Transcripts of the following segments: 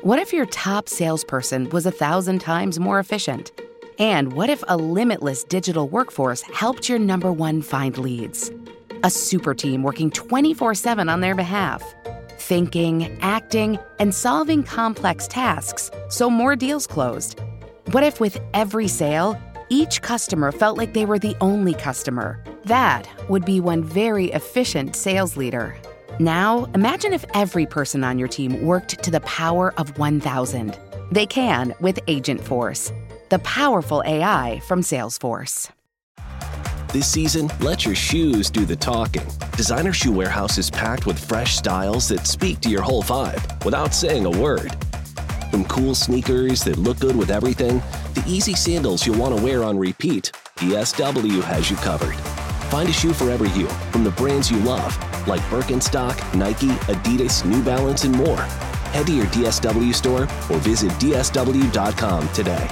What if your top salesperson was 1,000 times more efficient? And what if a limitless digital workforce helped your number one find leads? A super team working 24/7 on their behalf. Thinking, acting, and solving complex tasks so more deals closed. What if with every sale, each customer felt like they were the only customer? That would be one very efficient sales leader. Now, imagine if every person on your team worked to the power of 1,000. They can with Agentforce, the powerful AI from Salesforce. This season, let your shoes do the talking. Designer Shoe Warehouse is packed with fresh styles that speak to your whole vibe without saying a word. From cool sneakers that look good with everything, to easy sandals you'll want to wear on repeat, DSW has you covered. Find a shoe for every you from the brands you love, like Birkenstock, Nike, Adidas, New Balance, and more. Head to your DSW store or visit dsw.com today.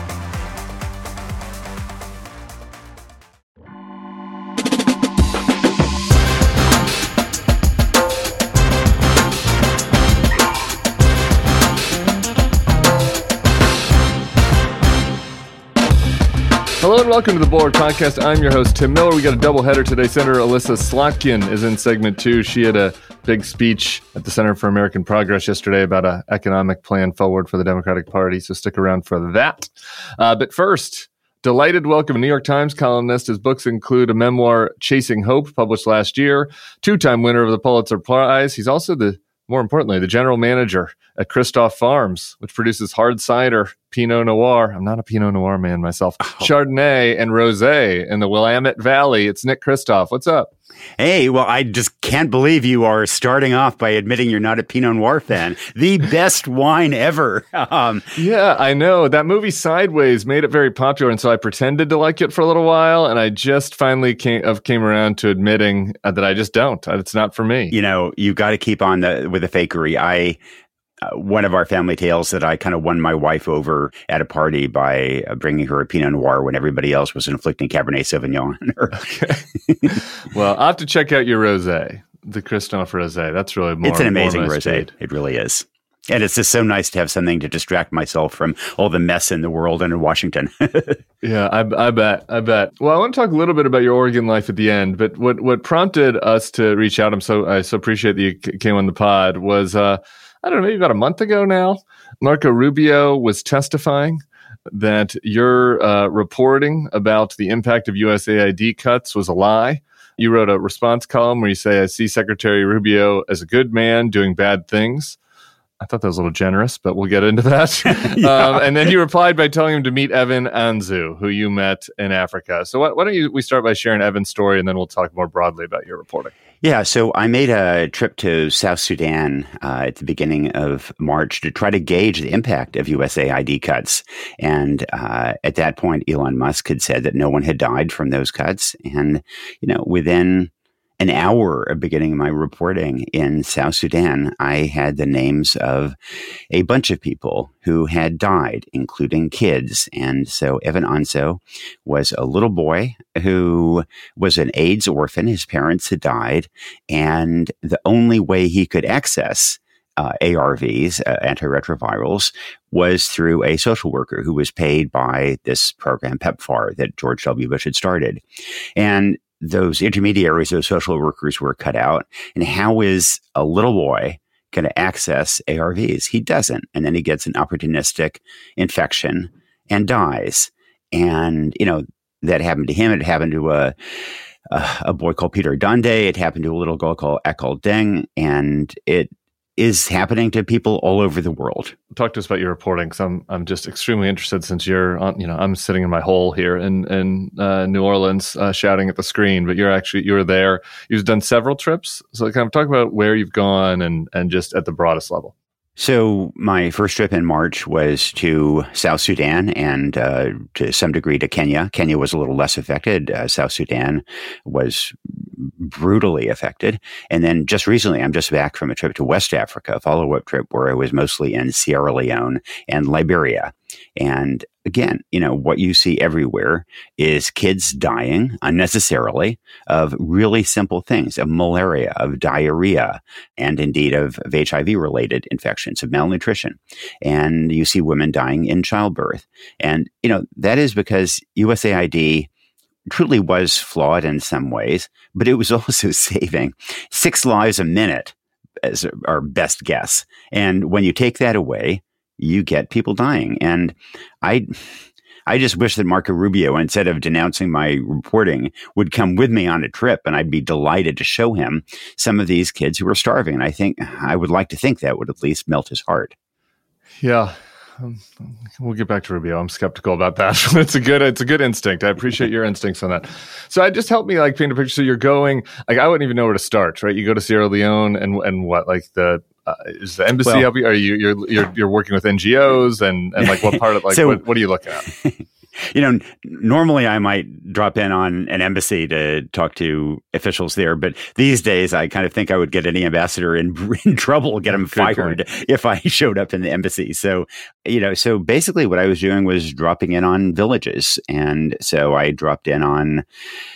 Hello and welcome to the Bulwark Podcast. I'm your host, Tim Miller. We got a doubleheader today. Senator Elissa Slotkin is in segment 2. She had a big speech at the Center for American Progress yesterday about an economic plan forward for the Democratic Party, so stick around for that. But first, delighted welcome New York Times columnist. His books include a memoir, Chasing Hope, published last year, 2-time winner of the Pulitzer Prize. He's also more importantly, the general manager at Christoph Farms, which produces hard cider, Pinot Noir. I'm not a Pinot Noir man myself. Chardonnay and Rosé in the Willamette Valley. It's Nick Christoph. What's up? Hey, well, I just can't believe you are starting off by admitting you're not a Pinot Noir fan. The best wine ever. Yeah, I know. That movie Sideways made it very popular, and so I pretended to like it for a little while, and I just finally came around to admitting that I just don't. It's not for me. You know, you got to keep on with the fakery. One of our family tales that I kind of won my wife over at a party by bringing her a Pinot Noir when everybody else was inflicting Cabernet Sauvignon on her. Okay. Well, I'll have to check out your rosé, the Christoph Rosé. That's really more. It's an amazing rosé. Speed. It really is. And it's just so nice to have something to distract myself from all the mess in the world and in Washington. Yeah, I bet. Well, I want to talk a little bit about your Oregon life at the end, but what prompted us to reach out, I so appreciate that you came on the pod, was I don't know, maybe about a month ago now, Marco Rubio was testifying that your reporting about the impact of USAID cuts was a lie. You wrote a response column where you say, I see Secretary Rubio as a good man doing bad things. I thought that was a little generous, but we'll get into that. Yeah. And then you replied by telling him to meet Evan Anzu, who you met in Africa. So why don't we start by sharing Evan's story, and then we'll talk more broadly about your reporting. Yeah, so I made a trip to South Sudan at the beginning of March to try to gauge the impact of USAID cuts. And at that point, Elon Musk had said that no one had died from those cuts. And, within an hour of beginning my reporting in South Sudan, I had the names of a bunch of people who had died, including kids. And so Evan Anzu was a little boy who was an AIDS orphan. His parents had died. And the only way he could access ARVs, antiretrovirals, was through a social worker who was paid by this program, PEPFAR, that George W. Bush had started. And those intermediaries, those social workers were cut out. And how is a little boy going to access ARVs? He doesn't. And then he gets an opportunistic infection and dies. And, that happened to him. It happened to a boy called Peter Dunde. It happened to a little girl called Echo Deng. And it is happening to people all over the world. Talk to us about your reporting, because I'm just extremely interested, since you're on, I'm sitting in my hole here in New Orleans shouting at the screen, but you were there. You've done several trips. So kind of talk about where you've gone and just at the broadest level. So my first trip in March was to South Sudan and to some degree to Kenya. Kenya was a little less affected. South Sudan was brutally affected. And then just recently, I'm just back from a trip to West Africa, a follow-up trip where I was mostly in Sierra Leone and Liberia. And again, what you see everywhere is kids dying unnecessarily of really simple things, of malaria, of diarrhea, and indeed of HIV-related infections, of malnutrition. And you see women dying in childbirth. And, that is because USAID truly was flawed in some ways, but it was also saving 6 lives a minute as our best guess. And when you take that away, you get people dying. And I just wish that Marco Rubio, instead of denouncing my reporting, would come with me on a trip, and I'd be delighted to show him some of these kids who are starving. And I would like to think that would at least melt his heart. Yeah. We'll get back to Rubio. I'm skeptical about that. It's a good instinct. I appreciate your instincts on that. So just help me paint a picture. So you're going, I wouldn't even know where to start, right? You go to Sierra Leone and what, is the embassy help you? Are you're working with NGOs and what part of so, what do you look at? Normally I might drop in on an embassy to talk to officials there, but these days I kind of think I would get any ambassador in trouble, get him fired if I showed up in the embassy. So, so basically what I was doing was dropping in on villages. And so I dropped in on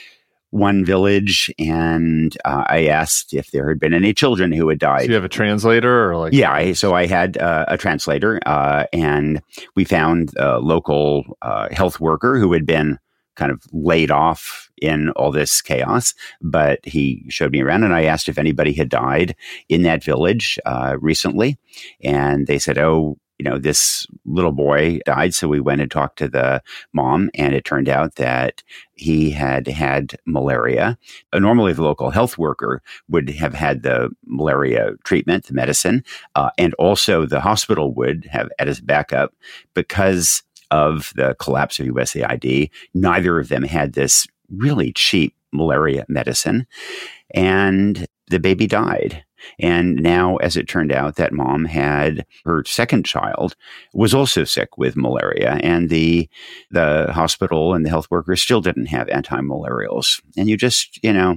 one village, and I asked if there had been any children who had died. So you have a translator, or Yeah, so I had a translator, and we found a local health worker who had been kind of laid off in all this chaos, but he showed me around, and I asked if anybody had died in that village recently, and they said, this little boy died. So we went and talked to the mom, and it turned out that he had malaria. Normally, the local health worker would have had the malaria treatment, the medicine, and also the hospital would have as backup. Because of the collapse of USAID, neither of them had this really cheap malaria medicine, and the baby died. And now, as it turned out, that mom had her second child was also sick with malaria, and the hospital and the health workers still didn't have anti-malarials. And you just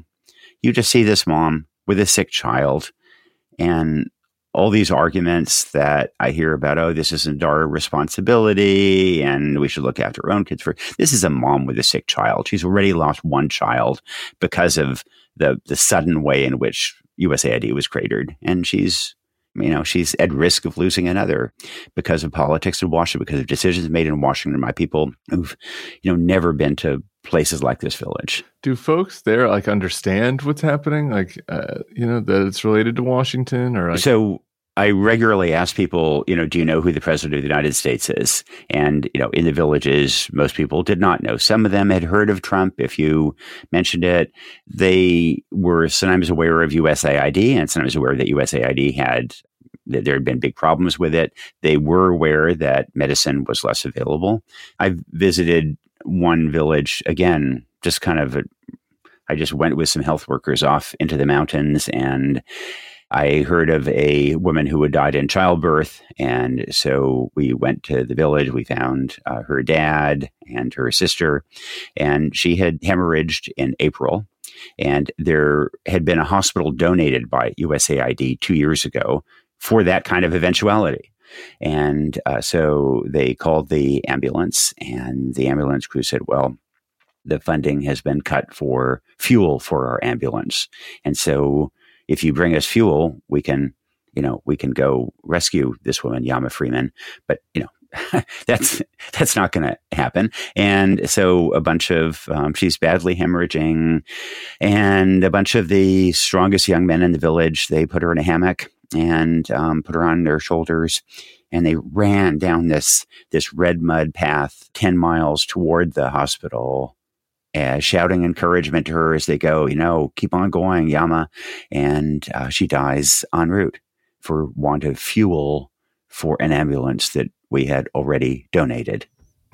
see this mom with a sick child, and all these arguments that I hear about, this isn't our responsibility, and we should look after our own kids first. This is a mom with a sick child. She's already lost one child because of the sudden way in which USAID was cratered, and she's at risk of losing another because of politics in Washington, because of decisions made in Washington by people who've never been to places like this village. Do folks there understand what's happening? That it's related to Washington, or so. I regularly ask people, do you know who the president of the United States is? And, in the villages, most people did not know. Some of them had heard of Trump. If you mentioned it, they were sometimes aware of USAID, and sometimes aware that USAID there had been big problems with it. They were aware that medicine was less available. I visited one village, again, I just went with some health workers off into the mountains, and I heard of a woman who had died in childbirth, and so we went to the village. We found her dad and her sister, and she had hemorrhaged in April, and there had been a hospital donated by USAID 2 years ago for that kind of eventuality. And so they called the ambulance, and the ambulance crew said, well, the funding has been cut for fuel for our ambulance. And so if you bring us fuel, we can go rescue this woman, Yama Freeman. But, that's not going to happen. And so a bunch of, she's badly hemorrhaging, and a bunch of the strongest young men in the village, they put her in a hammock and put her on their shoulders. And they ran down this red mud path 10 miles toward the hospital, shouting encouragement to her as they go, keep on going, Yama. And she dies en route for want of fuel for an ambulance that we had already donated.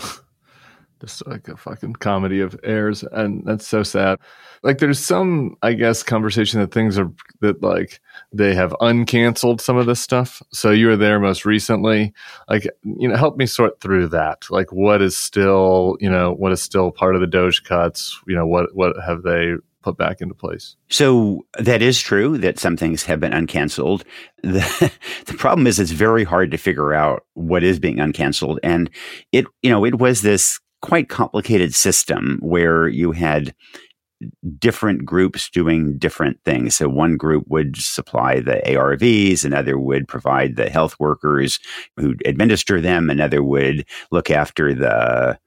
Just like a fucking comedy of errors. And that's so sad. There's some, I guess, conversation that they have uncanceled some of this stuff. So you were there most recently. Help me sort through that. What is still part of the Doge cuts? What have they put back into place. So that is true that some things have been uncanceled. The problem is it's very hard to figure out what is being uncanceled. And it was this quite complicated system where you had different groups doing different things. So one group would supply the ARVs, another would provide the health workers who administer them, another would look after the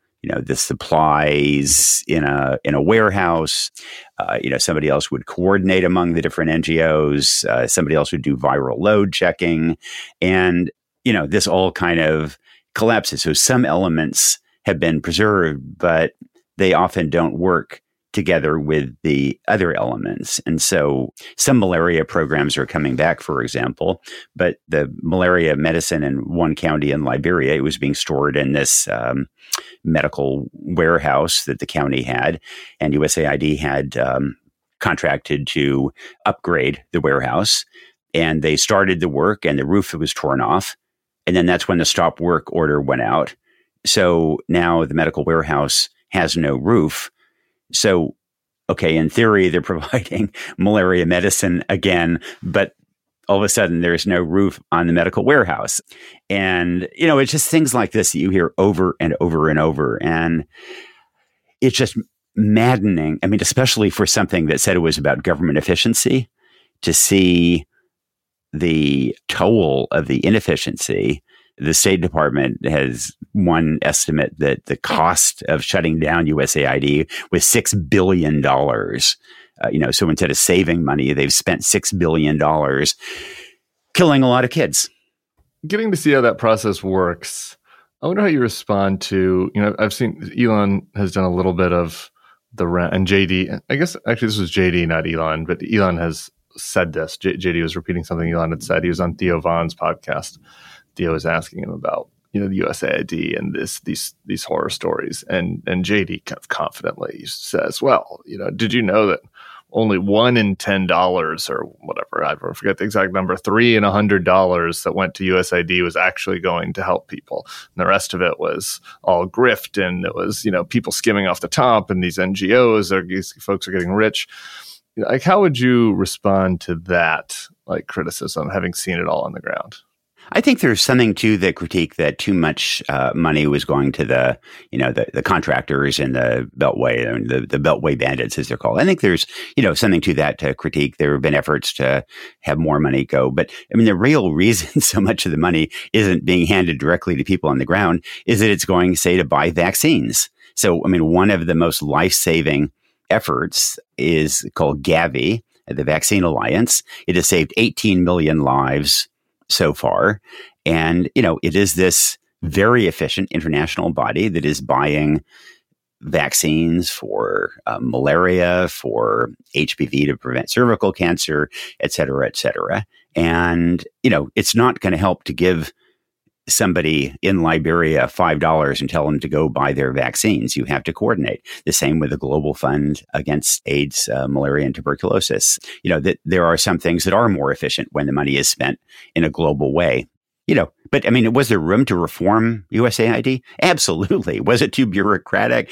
supplies in a warehouse. Somebody else would coordinate among the different NGOs. Somebody else would do viral load checking. And, this all kind of collapses. So some elements have been preserved, but they often don't work together with the other elements. And so some malaria programs are coming back, for example, but the malaria medicine in one county in Liberia, it was being stored in this medical warehouse that the county had, and USAID had contracted to upgrade the warehouse. And they started the work and the roof was torn off. And then that's when the stop work order went out. So now the medical warehouse has no roof. So, okay, in theory, they're providing malaria medicine again, but all of a sudden there's no roof on the medical warehouse. And, it's just things like this that you hear over and over and over. And it's just maddening. I mean, especially for something that said it was about government efficiency, to see the toll of the inefficiency. The State Department has one estimate that the cost of shutting down USAID was $6 billion. So instead of saving money, they've spent $6 billion killing a lot of kids. Getting to see how that process works, I wonder how you respond to, I've seen Elon has done a little bit of and JD, I guess actually this was JD, not Elon, but Elon has said this. JD was repeating something Elon had said. He was on Theo Vaughn's podcast. Theo was asking him about, the USAID and these horror stories. And JD kind of confidently says, well, did you know that only $1 in $10 or whatever, I forget the exact number, $3 in $100 that went to USAID was actually going to help people. And the rest of it was all grift. And it was, people skimming off the top, and these NGOs, these folks are getting rich. Like, how would you respond to that, criticism, having seen it all on the ground? I think there's something to the critique that too much money was going to the contractors and the Beltway, and the Beltway bandits, as they're called. I think there's, something to that to critique. There have been efforts to have more money go. But I mean, the real reason so much of the money isn't being handed directly to people on the ground is that it's going, say, to buy vaccines. So, I mean, one of the most life-saving efforts is called Gavi, the Vaccine Alliance. It has saved 18 million lives so far. And, it is this very efficient international body that is buying vaccines for malaria, for HPV to prevent cervical cancer, et cetera, et cetera. And, it's not going to help to give somebody in Liberia $5 and tell them to go buy their vaccines. You have to coordinate. The same with the Global Fund against AIDS, malaria, and tuberculosis. That there are some things that are more efficient when the money is spent in a global way. But I mean, was there room to reform USAID? Absolutely. Was it too bureaucratic?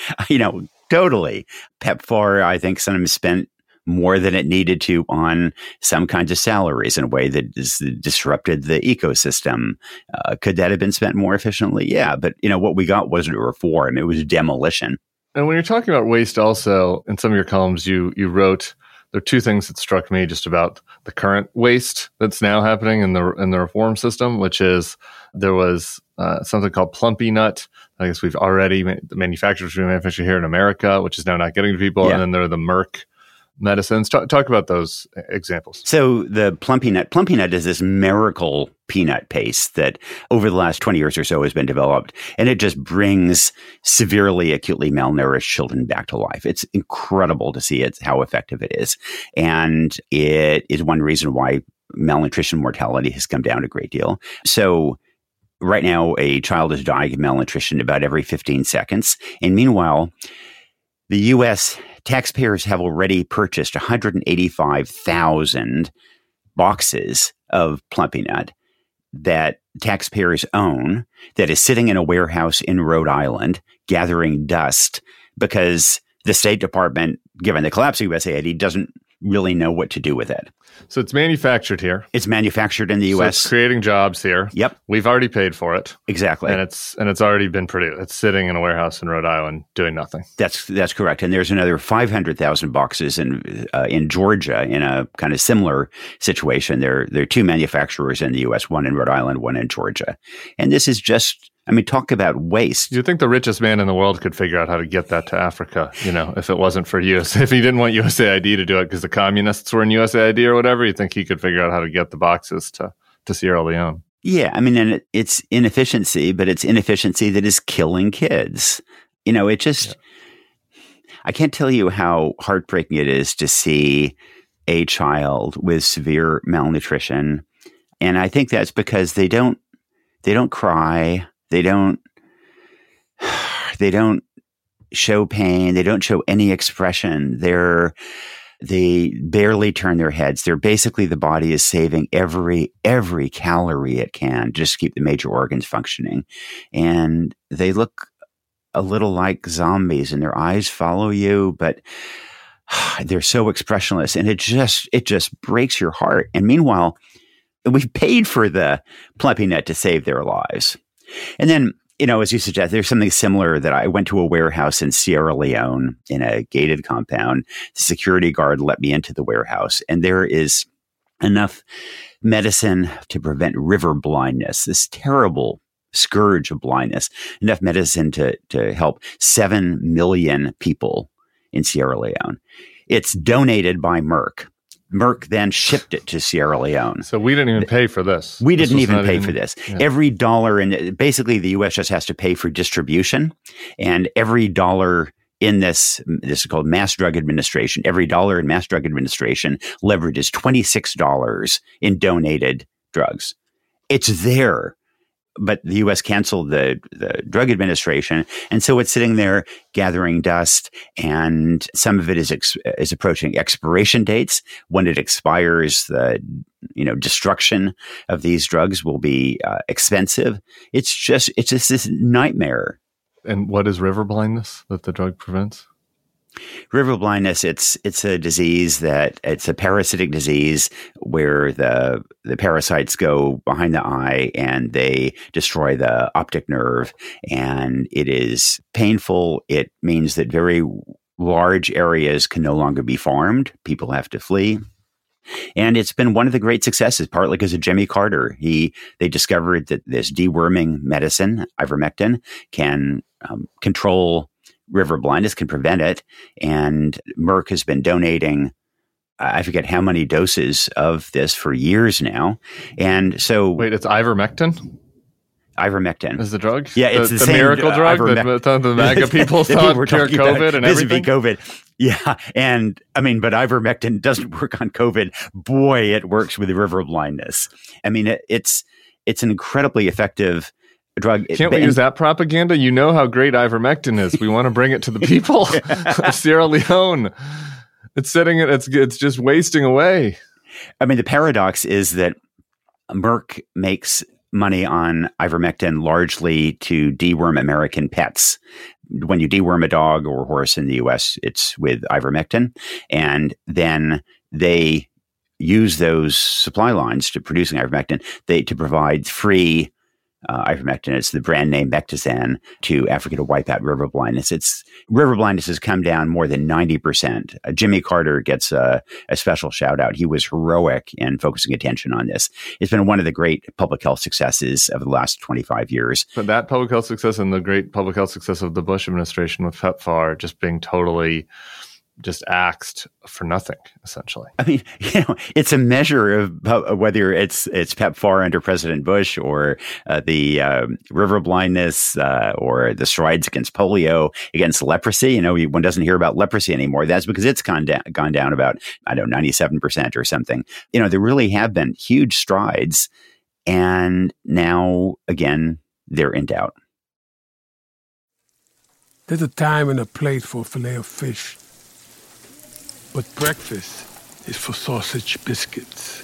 Totally. PEPFAR, I think, sometimes spent more than it needed to on some kinds of salaries in a way that disrupted the ecosystem. Could that have been spent more efficiently? Yeah. But, what we got wasn't a reform. It was demolition. And when you're talking about waste also, in some of your columns, you wrote, there are two things that struck me just about the current waste that's now happening in the reform system, which is there was something called Plumpy Nut. I guess we've already, the manufacturers we manufacture here in America, which is now not getting to people. Yeah. And then there are the Merck medicines. Talk about those examples. So the Plumpy Nut is this miracle peanut paste that over the last 20 years or so has been developed, and it just brings severely acutely malnourished children back to life. It's incredible to see how effective it is. And it is one reason why malnutrition mortality has come down a great deal. So right now, a child is dying of malnutrition about every 15 seconds. And meanwhile, the U.S. taxpayers have already purchased 185,000 boxes of Plumpy Nut that taxpayers own, that is sitting in a warehouse in Rhode Island gathering dust because the State Department given the collapse of USAID, doesn't really know what to do with it. So it's manufactured here. It's manufactured in the U.S. So it's creating jobs here. Yep. We've already paid for it. Exactly. And it's already been produced. It's sitting in a warehouse in Rhode Island doing nothing. That's correct. And there's another 500,000 boxes in Georgia in a kind of similar situation. There are two manufacturers in the U.S., one in Rhode Island, one in Georgia. And this is just, talk about waste. You'd think the richest man in the world could figure out how to get that to Africa, if it wasn't for if he didn't want USAID to do it because the communists were in USAID or whatever, you'd think he could figure out how to get the boxes to Sierra Leone. Yeah, and it's inefficiency, but it's inefficiency that is killing kids. It just, I can't tell you how heartbreaking it is to see a child with severe malnutrition. And I think that's because they don't cry. They don't show pain. They don't show any expression. They barely turn their heads. They're basically, the body is saving every calorie it can just to keep the major organs functioning. And they look a little like zombies, and their eyes follow you, but they're so expressionless, and it just breaks your heart. And meanwhile, we've paid for the PlumpyNet to save their lives. And then, as you suggest, there's something similar that I went to a warehouse in Sierra Leone in a gated compound. The security guard let me into the warehouse, and there is enough medicine to prevent river blindness, this terrible scourge of blindness, enough medicine to help 7 million people in Sierra Leone. It's donated by Merck. Merck then shipped it to Sierra Leone. So we didn't even pay for this. We didn't even pay for this. Yeah. Every dollar basically the U.S. just has to pay for distribution, and every dollar in this is called Mass Drug Administration. Every dollar in Mass Drug Administration leverages $26 in donated drugs. It's there. But the U.S. canceled the Drug Administration, and so it's sitting there gathering dust. And some of it is approaching expiration dates. When it expires, the destruction of these drugs will be expensive. It's just this nightmare. And what is river blindness that the drug prevents? River blindness, it's a disease it's a parasitic disease where the parasites go behind the eye and they destroy the optic nerve, and it is painful. It means that very large areas can no longer be farmed. People have to flee. And it's been one of the great successes, partly because of Jimmy Carter. They discovered that this deworming medicine, ivermectin, can control river blindness, can prevent it. And Merck has been donating, I forget how many doses of this for years now. And so... Wait, it's ivermectin? Ivermectin is the drug? Yeah, it's the same miracle drug that the MAGA people thought cured COVID and everything? COVID. Yeah, and but ivermectin doesn't work on COVID. Boy, it works with river blindness. It's an incredibly effective drug. Can't we use that propaganda? You know how great ivermectin is. We want to bring it to the people of Sierra Leone. It's just wasting away. The paradox is that Merck makes money on ivermectin largely to deworm American pets. When you deworm a dog or horse in the U.S., it's with ivermectin. And then they use those supply lines to producing ivermectin to provide free ivermectin. It's the brand name Mectizan to Africa to wipe out river blindness. River blindness has come down more than 90%. Jimmy Carter gets a special shout out. He was heroic in focusing attention on this. It's been one of the great public health successes of the last 25 years. But that public health success and the great public health success of the Bush administration with PEPFAR just being totally just axed for nothing, essentially. It's a measure of whether it's PEPFAR under President Bush or the river blindness or the strides against polio, against leprosy. One doesn't hear about leprosy anymore. That's because it's gone down about, 97% or something. There really have been huge strides, and now, again, they're in doubt. There's a time and a place for filet of fish. But breakfast is for sausage biscuits.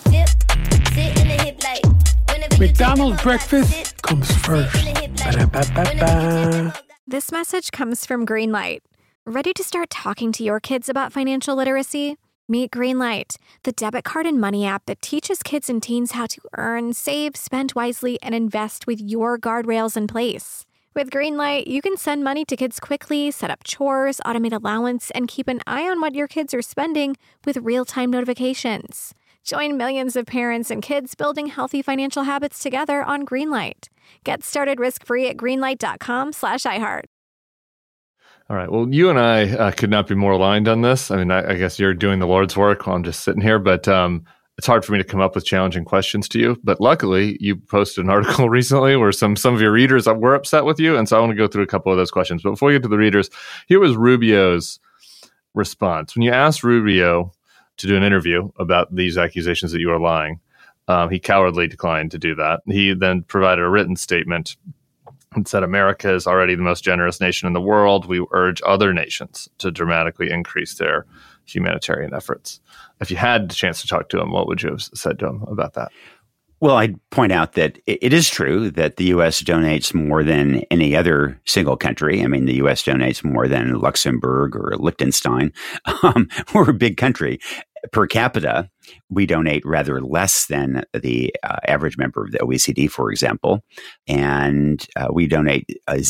McDonald's breakfast comes first. Ba-da-ba-ba-ba. This message comes from Greenlight. Ready to start talking to your kids about financial literacy? Meet Greenlight, the debit card and money app that teaches kids and teens how to earn, save, spend wisely, and invest with your guardrails in place. With Greenlight, you can send money to kids quickly, set up chores, automate allowance, and keep an eye on what your kids are spending with real-time notifications. Join millions of parents and kids building healthy financial habits together on Greenlight. Get started risk-free at greenlight.com/iHeart. All right. Well, you and I could not be more aligned on this. I mean, I guess you're doing the Lord's work while I'm just sitting here, but it's hard for me to come up with challenging questions to you. But luckily, you posted an article recently where some of your readers were upset with you, and so I want to go through a couple of those questions. But before we get to the readers, here was Rubio's response. When you asked Rubio to do an interview about these accusations that you are lying, he cowardly declined to do that. He then provided a written statement and said, America is already the most generous nation in the world. We urge other nations to dramatically increase their humanitarian efforts. If you had the chance to talk to him, what would you have said to him about that? Well, I'd point out that it is true that the U.S. donates more than any other single country. I mean, the U.S. donates more than Luxembourg or Liechtenstein. We're a big country. Per capita, we donate rather less than the average member of the OECD, for example. And we donate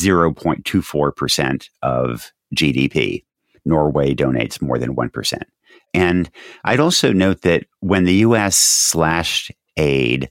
0.24% of GDP. Norway donates more than 1%. And I'd also note that when the U.S. slashed aid,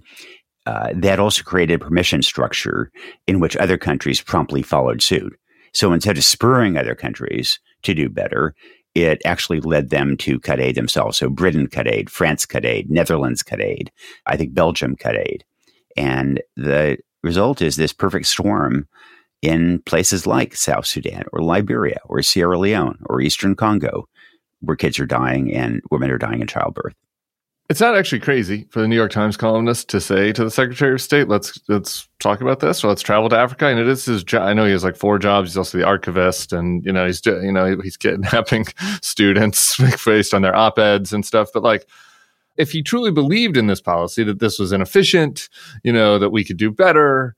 that also created a permission structure in which other countries promptly followed suit. So instead of spurring other countries to do better, it actually led them to cut aid themselves. So Britain cut aid, France cut aid, Netherlands cut aid, I think Belgium cut aid. And the result is this perfect storm in places like South Sudan or Liberia or Sierra Leone or Eastern Congo, where kids are dying and women are dying in childbirth. It's not actually crazy for the New York Times columnist to say to the Secretary of State, let's talk about this, or let's travel to Africa. And it is his job. I know he has like 4 jobs. He's also the archivist, and he's kidnapping students based on their op-eds and stuff. But like, if he truly believed in this policy, that this was inefficient, that we could do better.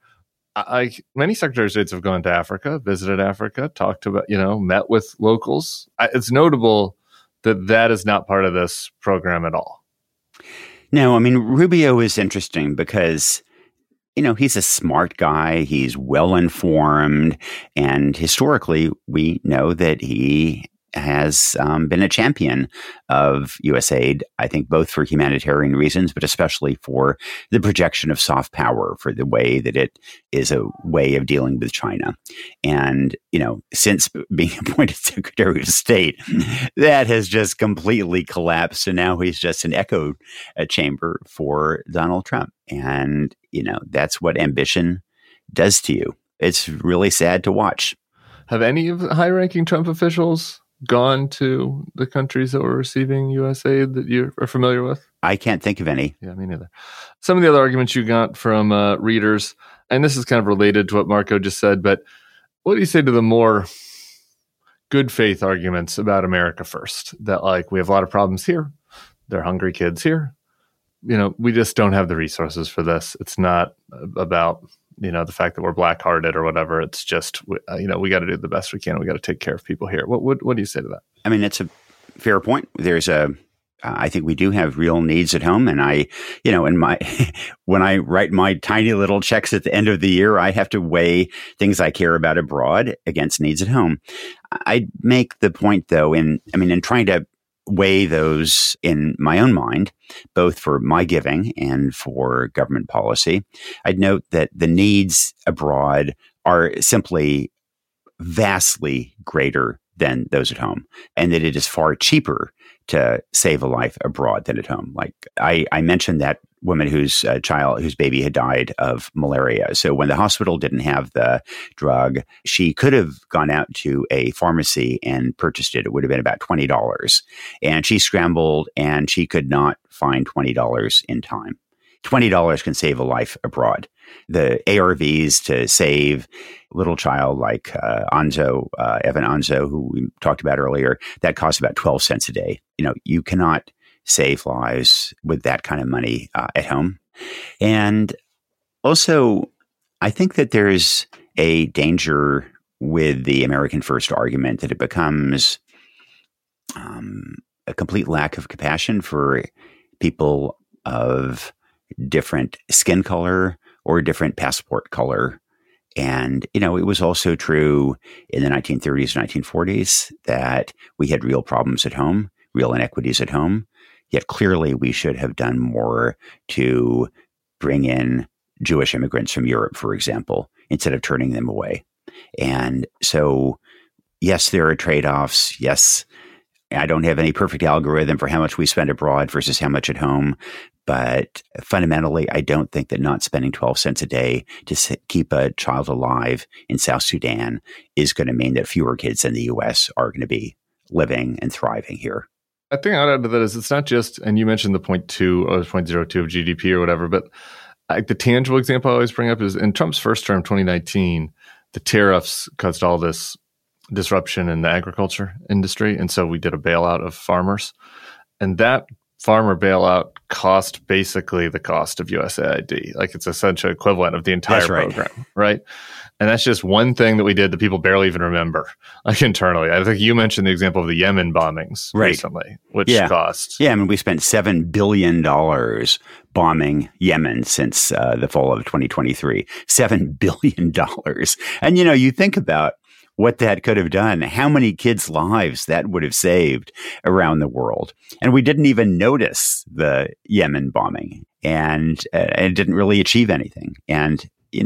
Many Secretaries of States have gone to Africa, visited Africa, talked about, met with locals. It's notable that is not part of this program at all. No, I mean, Rubio is interesting because, he's a smart guy. He's well-informed. And historically, we know that he has been a champion of USAID, I think both for humanitarian reasons, but especially for the projection of soft power, for the way that it is a way of dealing with China. And, since being appointed Secretary of State, that has just completely collapsed. And now he's just an echo chamber for Donald Trump. And, that's what ambition does to you. It's really sad to watch. Have any of the high-ranking Trump officials gone to the countries that were receiving USAID that you are familiar with? I can't think of any. Yeah, me neither. Some of the other arguments you got from readers, and this is kind of related to what Marco just said, but what do you say to the more good faith arguments about America first? That like, we have a lot of problems here. There are hungry kids here. We just don't have the resources for this. It's not about the fact that we're black-hearted or whatever. It's just, we got to do the best we can. We got to take care of people here. What do you say to that? I mean, it's a fair point. I think we do have real needs at home. And when I write my tiny little checks at the end of the year, I have to weigh things I care about abroad against needs at home. I'd make the point though, in trying to weigh those in my own mind, both for my giving and for government policy, I'd note that the needs abroad are simply vastly greater than those at home, and that it is far cheaper to save a life abroad than at home. Like I mentioned that woman whose baby had died of malaria. So when the hospital didn't have the drug, she could have gone out to a pharmacy and purchased it. It would have been about $20. And she scrambled and she could not find $20 in time. $20 can save a life abroad. The ARVs to save a little child like Evan Anzo, who we talked about earlier, that costs about 12 cents a day. You cannot save lives with that kind of money at home. And also, I think that there's a danger with the American First argument that it becomes a complete lack of compassion for people of different skin color or different passport color. And, it was also true in the 1930s and 1940s that we had real problems at home, real inequities at home. Yet clearly we should have done more to bring in Jewish immigrants from Europe, for example, instead of turning them away. And so, yes, there are trade-offs. Yes, I don't have any perfect algorithm for how much we spend abroad versus how much at home. But fundamentally, I don't think that not spending 12 cents a day to keep a child alive in South Sudan is going to mean that fewer kids in the U.S. are going to be living and thriving here. I think I'd add to that is it's not just, and you mentioned the 0.2 or 0.02 of GDP or whatever, but the tangible example I always bring up is in Trump's first term, 2019, the tariffs caused all this disruption in the agriculture industry. And so we did a bailout of farmers. And that farmer bailout cost basically the cost of USAID. Like it's essentially equivalent of the entire program, right? And that's just one thing that we did that people barely even remember, like internally. I think you mentioned the example of the Yemen bombings recently, which cost. Yeah, I mean, we spent $7 billion bombing Yemen since the fall of 2023. $7 billion. And, you think about what that could have done, how many kids' lives that would have saved around the world. And we didn't even notice the Yemen bombing, and it didn't really achieve anything. And,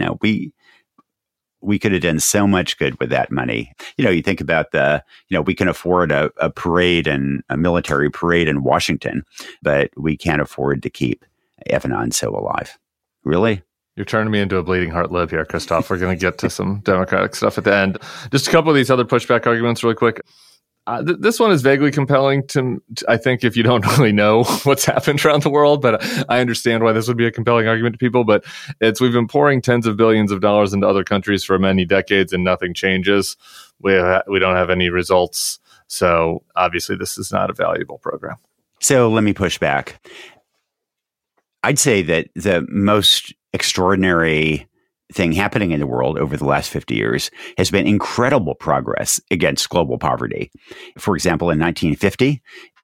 we could have done so much good with that money. You think about we can afford a parade and a military parade in Washington, but we can't afford to keep Evan Onso alive. Really? You're turning me into a bleeding heart lib here, Christoph. We're going to get to some Democratic stuff at the end. Just a couple of these other pushback arguments really quick. This one is vaguely compelling to, I think, if you don't really know what's happened around the world, but I understand why this would be a compelling argument to people. But we've been pouring tens of billions of dollars into other countries for many decades and nothing changes. We don't have any results. So obviously this is not a valuable program. So let me push back. I'd say that the most extraordinary thing happening in the world over the last 50 years has been incredible progress against global poverty. For example, in 1950,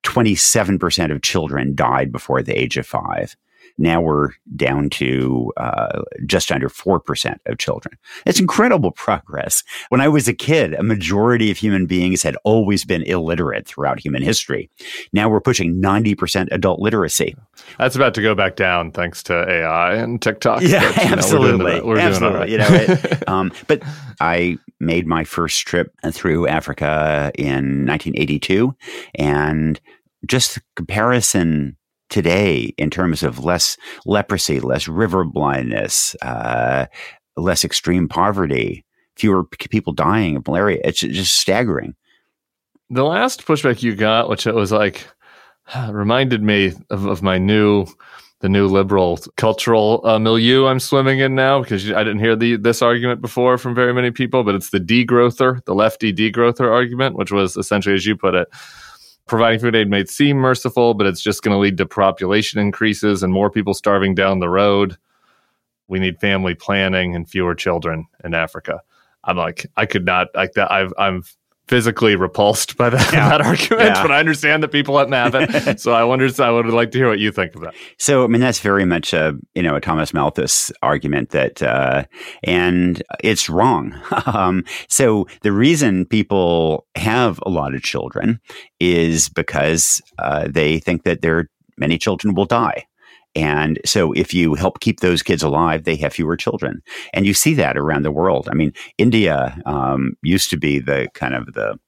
27% of children died before the age of 5. Now we're down to just under 4% of children. It's incredible progress. When I was a kid, a majority of human beings had always been illiterate throughout human history. Now we're pushing 90% adult literacy. That's about to go back down thanks to AI and TikTok. Yeah, but, absolutely. We're absolutely. Doing all right. But I made my first trip through Africa in 1982, and just the comparison today in terms of less leprosy, less river blindness, less extreme poverty, fewer people dying of malaria. It's just staggering. The last pushback you got, which it was like, reminded me of the new liberal cultural milieu I'm swimming in now, because I didn't hear this argument before from very many people, but it's the degrowther, the lefty degrowther argument, which was essentially, as you put it, providing food aid may seem merciful, but it's just going to lead to population increases and more people starving down the road. We need family planning and fewer children in Africa. I'm like, I could not like that. I'm physically repulsed by that argument, but I understand that people let have it. So I would like to hear what you think of that. So, I mean, that's very much a Thomas Malthus argument that, and it's wrong. So the reason people have a lot of children is because they think that many children will die. And so if you help keep those kids alive, they have fewer children. And you see that around the world. I mean, India used to be the kind of the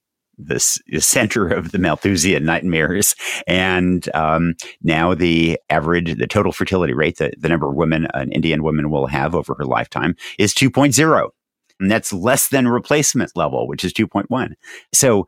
center of the Malthusian nightmares. And now the total fertility rate, the number of women an Indian woman will have over her lifetime is 2.0. And that's less than replacement level, which is 2.1. So,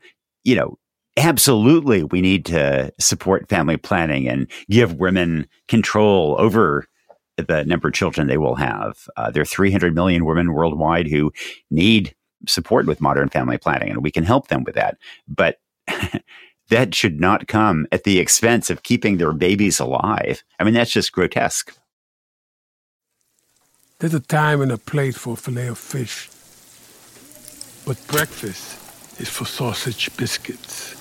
absolutely, we need to support family planning and give women control over the number of children they will have. There are 300 million women worldwide who need support with modern family planning, and we can help them with that. But that should not come at the expense of keeping their babies alive. I mean, that's just grotesque. There's a time and a place for a fillet of fish. But breakfast is for sausage biscuits.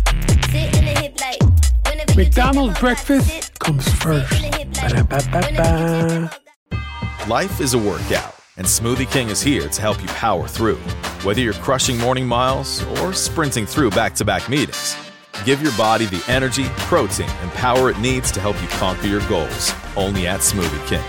McDonald's breakfast comes first. Ba-da-ba-ba-ba. Life is a workout, and Smoothie King is here to help you power through. Whether you're crushing morning miles or sprinting through back-to-back meetings, give your body the energy, protein, and power it needs to help you conquer your goals. Only at Smoothie King.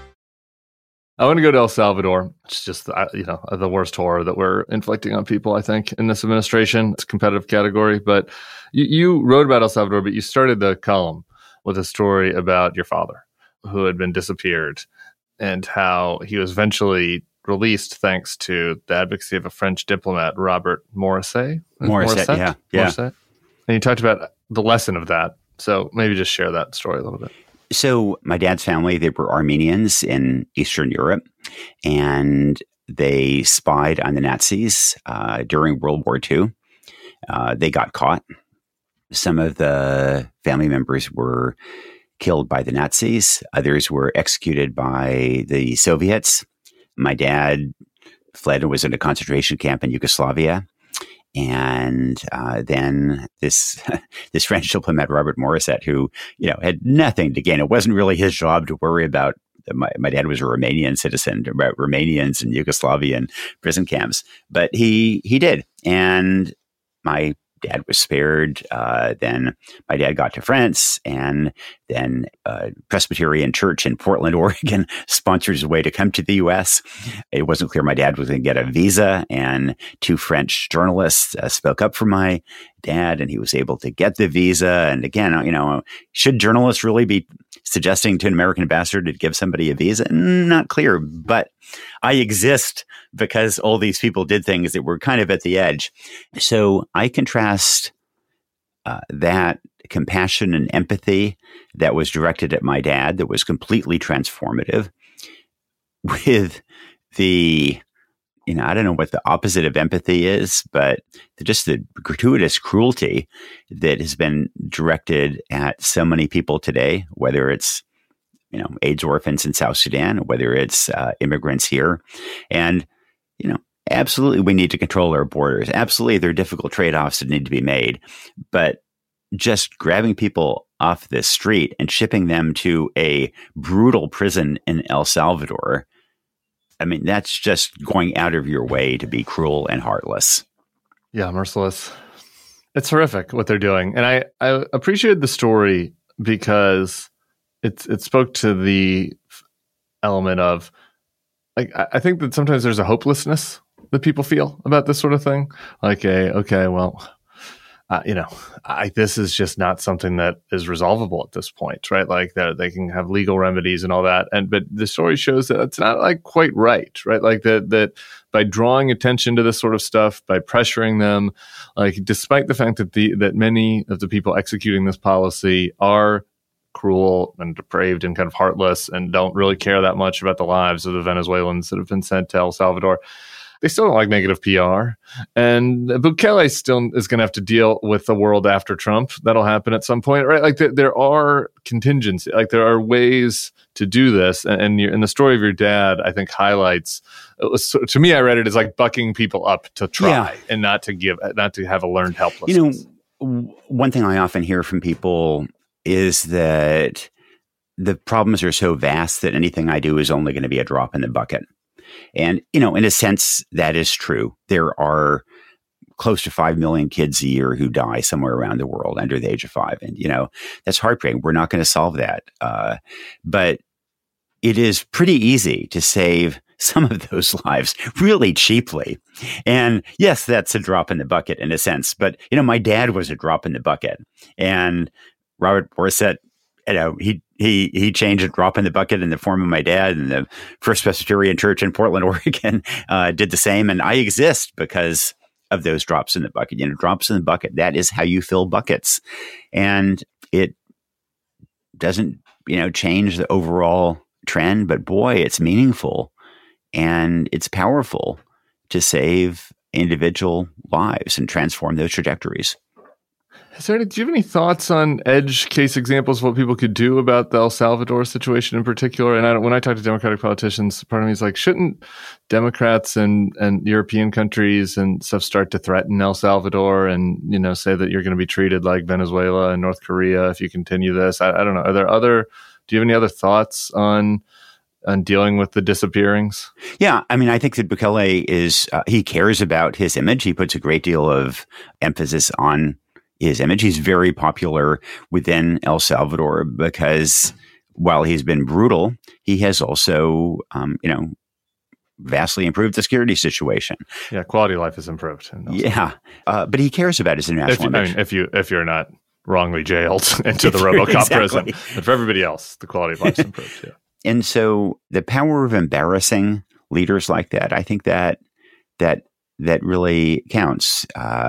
I want to go to El Salvador. It's just, the worst horror that we're inflicting on people, I think, in this administration. It's a competitive category. But you wrote about El Salvador, but you started the column with a story about your father, who had been disappeared, and how he was eventually released thanks to the advocacy of a French diplomat, Robert Morisset. Morisset. And you talked about the lesson of that. So maybe just share that story a little bit. So my dad's family, they were Armenians in Eastern Europe, and they spied on the Nazis during World War II. They got caught. Some of the family members were killed by the Nazis. Others were executed by the Soviets. My dad fled and was in a concentration camp in Yugoslavia. And then this French diplomat, Robert Morisset, who, had nothing to gain. It wasn't really his job to worry about. My dad was a Romanian citizen, about Romanians and Yugoslavian prison camps, but he did. And my dad was spared. Then my dad got to France, and then Presbyterian Church in Portland, Oregon sponsored his way to come to the U.S. It wasn't clear my dad was going to get a visa, and two French journalists spoke up for my dad, and he was able to get the visa. And again, should journalists really be suggesting to an American ambassador to give somebody a visa? Not clear, but I exist because all these people did things that were kind of at the edge. So I contrast that compassion and empathy that was directed at my dad, that was completely transformative, with the, I don't know what the opposite of empathy is, but just the gratuitous cruelty that has been directed at so many people today, whether it's, AIDS orphans in South Sudan, whether it's immigrants here. And, absolutely we need to control our borders. Absolutely there are difficult trade-offs that need to be made. But just grabbing people off the street and shipping them to a brutal prison in El Salvador, that's just going out of your way to be cruel and heartless. Yeah, merciless. It's horrific what they're doing. And I appreciated the story because it spoke to the element of, I think that sometimes there's a hopelessness that people feel about this sort of thing. This is just not something that is resolvable at this point, right? Like they can have legal remedies and all that. But the story shows that it's not quite right? Like that by drawing attention to this sort of stuff, by pressuring them, despite the fact that many of the people executing this policy are cruel and depraved and kind of heartless and don't really care that much about the lives of the Venezuelans that have been sent to El Salvador, they still don't like negative PR. And Bukele still is going to have to deal with the world after Trump. That'll happen at some point, right? There are contingencies, there are ways to do this. And the story of your dad, I think, highlights, to me, I read it as bucking people up to try and not to have a learned helplessness. One thing I often hear from people is that the problems are so vast that anything I do is only going to be a drop in the bucket. And, in a sense, that is true. There are close to 5 million kids a year who die somewhere around the world under the age of 5. And, that's heartbreaking. We're not going to solve that. But it is pretty easy to save some of those lives really cheaply. And yes, that's a drop in the bucket in a sense. But, my dad was a drop in the bucket. And Robert Morisset, he changed a drop in the bucket in the form of my dad, and the First Presbyterian Church in Portland, Oregon did the same. And I exist because of those drops in the bucket. Drops in the bucket, that is how you fill buckets. And it doesn't, change the overall trend, but boy, it's meaningful and it's powerful to save individual lives and transform those trajectories. Do you have any thoughts on edge case examples of what people could do about the El Salvador situation in particular? And when I talk to Democratic politicians, part of me is like, shouldn't Democrats and European countries and stuff start to threaten El Salvador and, say that you're going to be treated like Venezuela and North Korea if you continue this? I don't know. Do you have any other thoughts on dealing with the disappearings? Yeah, I mean, I think that Bukele he cares about his image. He puts a great deal of emphasis on his image. He's very popular within El Salvador because while he's been brutal, he has also, vastly improved the security situation. Yeah, quality of life has improved. Yeah, but he cares about his international image. If you're not wrongly jailed into the RoboCop prison, but for everybody else, the quality of life's improved. Yeah. And so the power of embarrassing leaders like that, I think that really counts.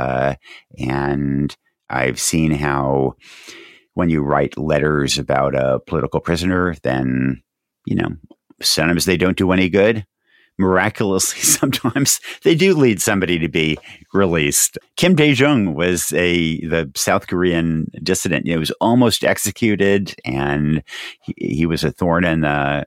And I've seen how when you write letters about a political prisoner, then, sometimes they don't do any good. Miraculously, sometimes they do lead somebody to be released. Kim Dae-jung was the South Korean dissident. He was almost executed, and he was a thorn in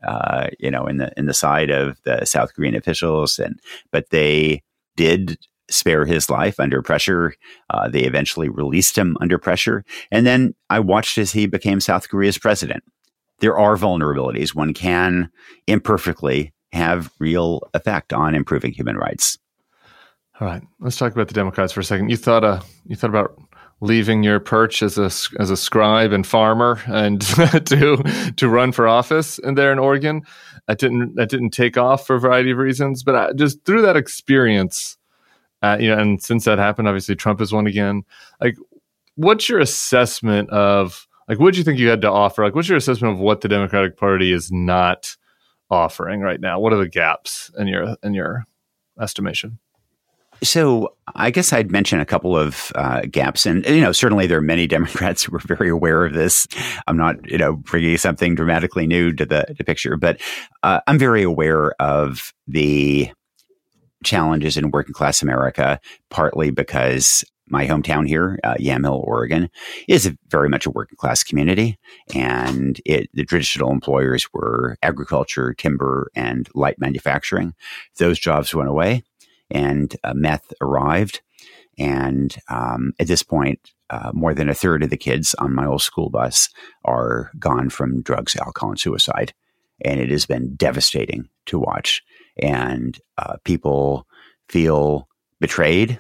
the side of the South Korean officials. But they did spare his life under pressure. They eventually released him under pressure. And then I watched as he became South Korea's president. There are vulnerabilities. One can imperfectly have real effect on improving human rights. All right, let's talk about the Democrats for a second. You thought about leaving your perch as a scribe and farmer and to run for office there in Oregon. That didn't take off for a variety of reasons, but just through that experience, and since that happened, obviously Trump has won again. Like, what's your assessment of what do you think you had to offer? Like, what's your assessment of what the Democratic Party is not offering right now? What are the gaps in your estimation? So I guess I'd mention a couple of gaps, and certainly there are many Democrats who are very aware of this. I'm not bringing something dramatically new to the picture, but I'm very aware of the challenges in working class America, partly because my hometown here, Yamhill, Oregon, is very much a working class community. And the traditional employers were agriculture, timber, and light manufacturing. Those jobs went away and meth arrived. And at this point, more than a third of the kids on my old school bus are gone from drugs, alcohol, and suicide. And it has been devastating to watch. And people feel betrayed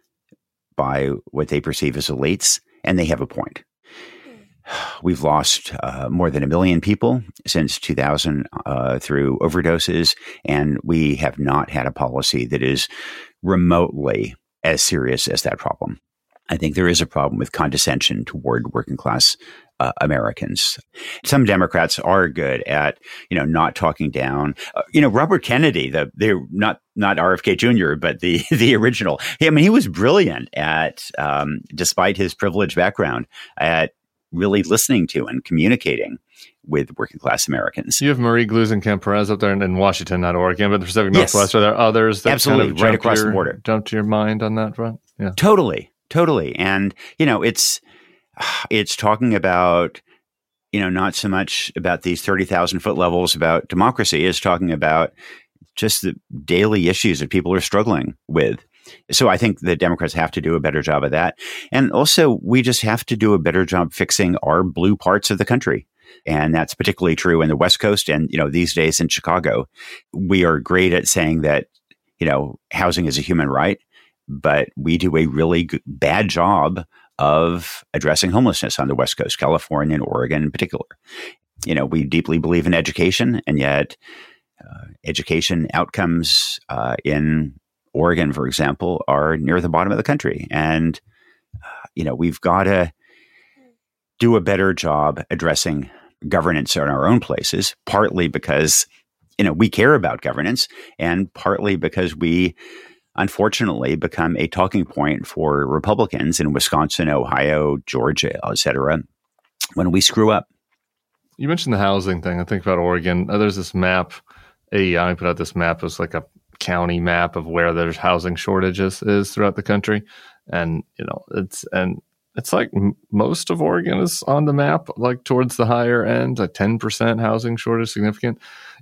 by what they perceive as elites, and they have a point. We've lost more than 1 million people since 2000 through overdoses, and we have not had a policy that is remotely as serious as that problem. I think there is a problem with condescension toward working class Americans. Some Democrats are good at, not talking down. Robert Kennedy, they're not RFK Jr., but the original. He was brilliant at, despite his privileged background, at really listening to and communicating with working class Americans. You have Marie Gluesenkamp-Perez up there in Washington, not Oregon, but the Pacific Northwest. Are there others that absolutely kind of right across the border jump to your mind on that front? Yeah, totally. And it's talking about, not so much about these 30,000 foot levels about democracy, is talking about just the daily issues that people are struggling with. So I think the Democrats have to do a better job of that. And also, we just have to do a better job fixing our blue parts of the country. And that's particularly true in the West Coast and, these days in Chicago. We are great at saying that, housing is a human right, but we do a really bad job of addressing homelessness on the West Coast, California and Oregon in particular. We deeply believe in education, and yet education outcomes in Oregon, for example, are near the bottom of the country. And, we've got to do a better job addressing governance in our own places, partly because, we care about governance, and partly because we unfortunately become a talking point for Republicans in Wisconsin, Ohio, Georgia, et cetera, when we screw up. You mentioned the housing thing. I think about Oregon. There's this map. AEI put out this map. It was like a county map of where there's housing shortages is throughout the country. And, it's like most of Oregon is on the map, like towards the higher end, a 10% housing shortage, significant.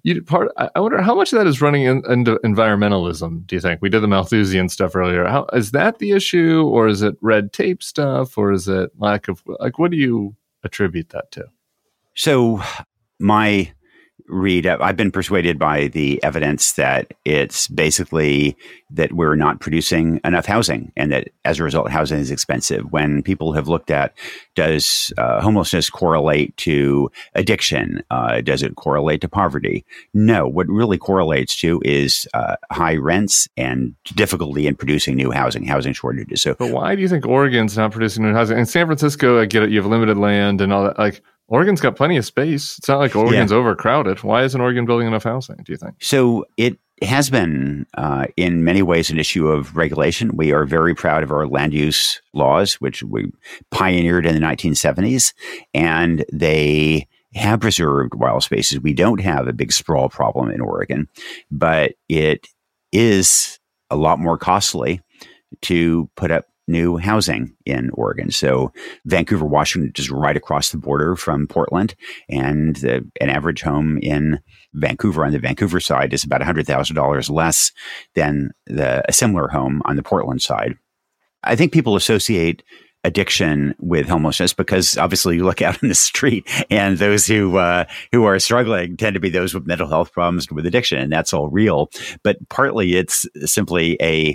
I wonder how much of that is running into environmentalism, do you think? We did the Malthusian stuff earlier. How is that the issue, or is it red tape stuff, or is it lack of, like, what do you attribute that to? So my read, I've been persuaded by the evidence that it's basically that we're not producing enough housing, and that as a result, housing is expensive. When people have looked at, does homelessness correlate to addiction? Does it correlate to poverty? No. What really correlates to is high rents and difficulty in producing new housing shortages. So, but why do you think Oregon's not producing new housing? In San Francisco, I get it, you have limited land and all that. Like, Oregon's got plenty of space. It's not like Oregon's overcrowded. Why isn't Oregon building enough housing, do you think? So it has been, in many ways, an issue of regulation. We are very proud of our land use laws, which we pioneered in the 1970s, and they have preserved wild spaces. We don't have a big sprawl problem in Oregon, but it is a lot more costly to put up new housing in Oregon. So Vancouver, Washington, just right across the border from Portland, and an average home in Vancouver on the Vancouver side is about $100,000 less than a similar home on the Portland side. I think people associate addiction with homelessness because obviously you look out in the street and those who are struggling tend to be those with mental health problems with addiction, and that's all real. But partly it's simply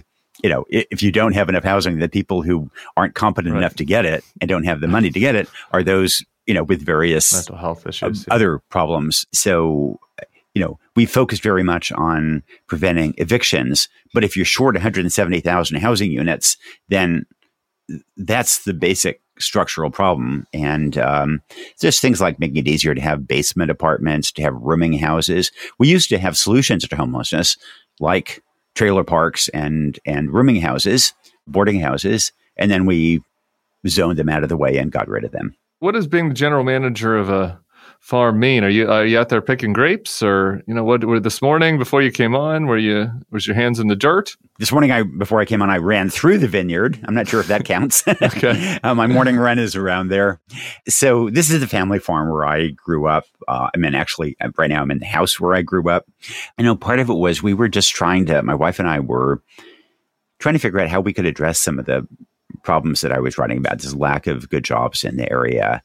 if you don't have enough housing, the people who aren't competent enough to get it and don't have the money to get it are those, with various mental health issues, other problems. So, we focused very much on preventing evictions. But if you're short 170,000 housing units, then that's the basic structural problem. And there's things like making it easier to have basement apartments, to have rooming houses. We used to have solutions to homelessness like trailer parks and rooming houses, boarding houses, and then we zoned them out of the way and got rid of them. What does being the general manager of a farm mean? Are you out there picking grapes, or what? This morning before you came on, was your hands in the dirt? This morning, before I came on, I ran through the vineyard. I'm not sure if that counts. Okay, my morning run is around there. So this is the family farm where I grew up. Actually, right now I'm in the house where I grew up. I know part of it was we were just my wife and I were trying to figure out how we could address some of the problems that I was writing about. This lack of good jobs in the area.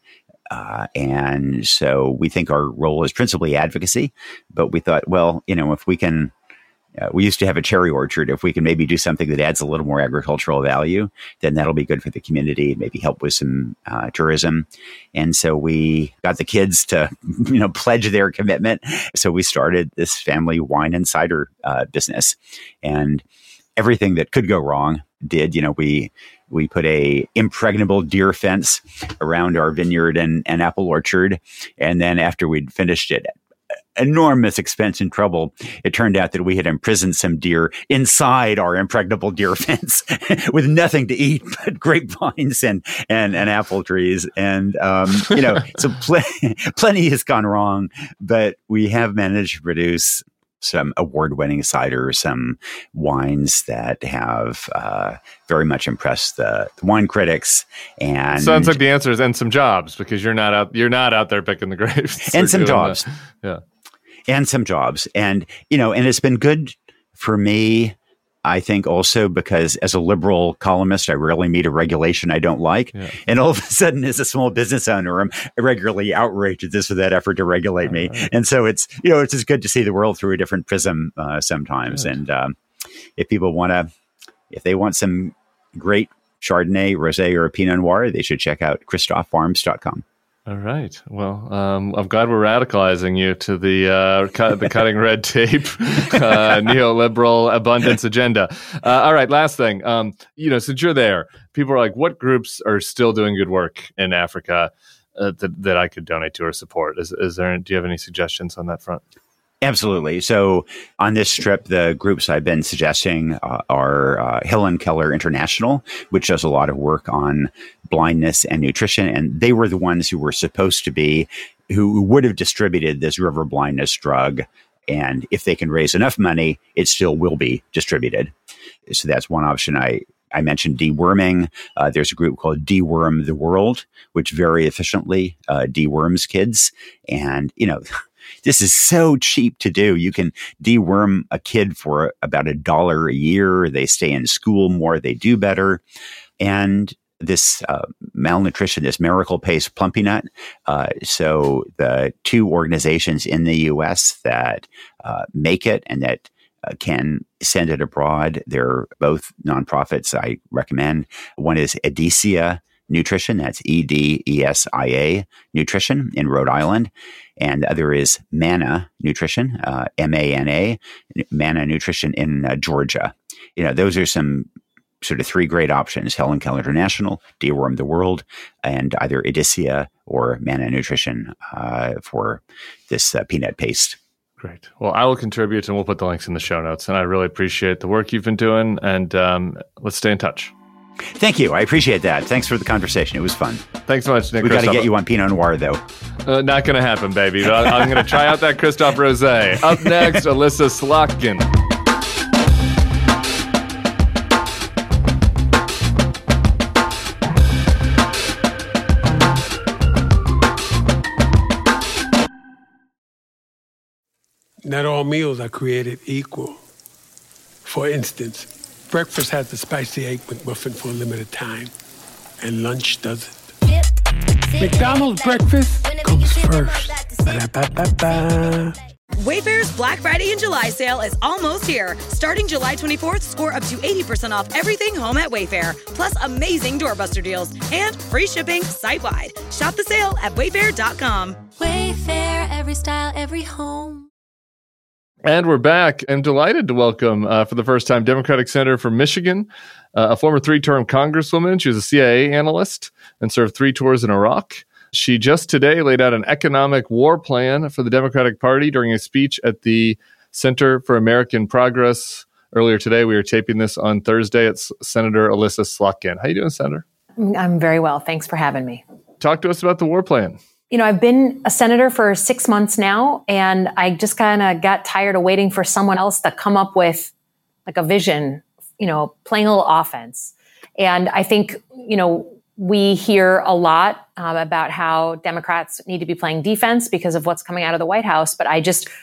And so we think our role is principally advocacy, but we thought, well, if we can, we used to have a cherry orchard. If we can maybe do something that adds a little more agricultural value, then that'll be good for the community, maybe help with some tourism. And so we got the kids to, pledge their commitment. So we started this family wine and cider business, and everything that could go wrong did. We put a impregnable deer fence around our vineyard and apple orchard. And then after we'd finished it, enormous expense and trouble, it turned out that we had imprisoned some deer inside our impregnable deer fence with nothing to eat but grapevines and apple trees. And, so plenty has gone wrong, but we have managed to produce some award-winning cider, some wines that have very much impressed the wine critics. And sounds like the answer is and some jobs, because you're not out there picking the grapes. And some jobs. Yeah. And some jobs. And, and it's been good for me, I think, also because as a liberal columnist, I rarely meet a regulation I don't like. Yeah. And all of a sudden, as a small business owner, I'm regularly outraged at this or that effort to regulate me. Right. And so it's just good to see the world through a different prism sometimes. Good. And if they want some great Chardonnay, Rosé, or Pinot Noir, they should check out ChristophFarms.com. All right. Well, I'm glad we're radicalizing you to the cutting red tape, neoliberal abundance agenda. All right. Last thing. Since you're there, people are like, what groups are still doing good work in Africa that I could donate to or support? Do you have any suggestions on that front? Absolutely. So on this trip, the groups I've been suggesting are Helen Keller International, which does a lot of work on blindness and nutrition. And they were the ones who would have distributed this river blindness drug. And if they can raise enough money, it still will be distributed. So that's one option I I mentioned deworming. There's a group called Deworm the World, which very efficiently deworms kids. And, this is so cheap to do. You can deworm a kid for about $1 a year. They stay in school more. They do better. And this malnutrition, this Miracle Pace Plumpy Nut. So the two organizations in the U.S. that make it and that can send it abroad, they're both nonprofits I recommend. One is Edesia Nutrition, that's Edesia Nutrition in Rhode Island. And the other is Mana Nutrition, MANA, Mana Nutrition in Georgia. Those are some sort of three great options: Helen Keller International, Deworm the World, and either Edesia or Mana Nutrition for this peanut paste. Great. Well, I will contribute and we'll put the links in the show notes. And I really appreciate the work you've been doing. And let's stay in touch. Thank you. I appreciate that. Thanks for the conversation. It was fun. Thanks so much, Nick. We got to get you on Pinot Noir, though. Not going to happen, baby. But I'm going to try out that Christophe Rosé. Up next, Elissa Slotkin. Not all meals are created equal. For instance, breakfast has the spicy egg McMuffin for a limited time, and lunch doesn't. McDonald's breakfast comes first. Ba-da-ba-ba-ba. Wayfair's Black Friday and July sale is almost here. Starting July 24th, score up to 80% off everything home at Wayfair, plus amazing doorbuster deals and free shipping site-wide. Shop the sale at wayfair.com. Wayfair, every style, every home. And we're back. I'm delighted to welcome, for the first time, Democratic Senator from Michigan, a former 3-term Congresswoman. She was a CIA analyst and served 3 tours in Iraq. She just today laid out an economic war plan for the Democratic Party during a speech at the Center for American Progress. Earlier today, we were taping this on Thursday. It's Senator Elissa Slotkin. How you doing, Senator? I'm very well. Thanks for having me. Talk to us about the war plan. I've been a senator for 6 months now, and I just kind of got tired of waiting for someone else to come up with like a vision, playing a little offense. And I think, we hear a lot about how Democrats need to be playing defense because of what's coming out of the White House. But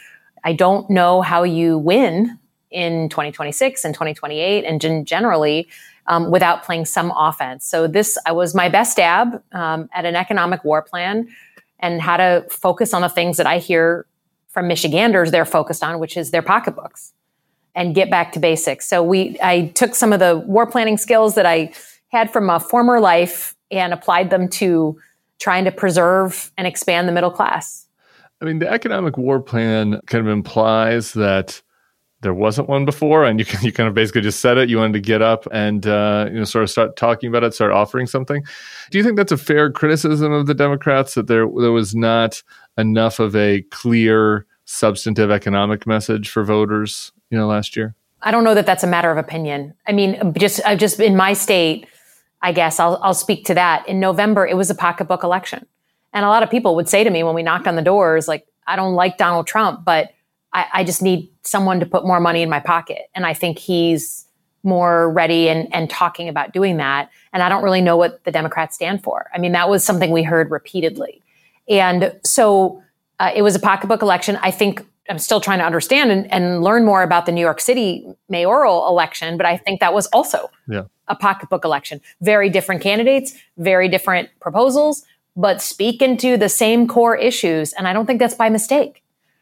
I don't know how you win in 2026 and 2028 and generally without playing some offense. So this was my best stab at an economic war plan and how to focus on the things that I hear from Michiganders they're focused on, which is their pocketbooks, and get back to basics. So I took some of the war planning skills that I had from a former life and applied them to trying to preserve and expand the middle class. I mean, the economic war plan kind of implies that there wasn't one before, and you kind of basically just said it. You wanted to get up and sort of start talking about it, start offering something. Do you think that's a fair criticism of the Democrats, that there was not enough of a clear, substantive economic message for voters, last year? I don't know that that's a matter of opinion. I mean, just in my state, I guess I'll speak to that. In November, it was a pocketbook election, and a lot of people would say to me when we knocked on the doors, like, I don't like Donald Trump, but I just need someone to put more money in my pocket. And I think he's more ready and talking about doing that. And I don't really know what the Democrats stand for. I mean, that was something we heard repeatedly. And so it was a pocketbook election. I think I'm still trying to understand and learn more about the New York City mayoral election, but I think that was also a pocketbook election. Very different candidates, very different proposals, but speak into the same core issues. And I don't think that's by mistake.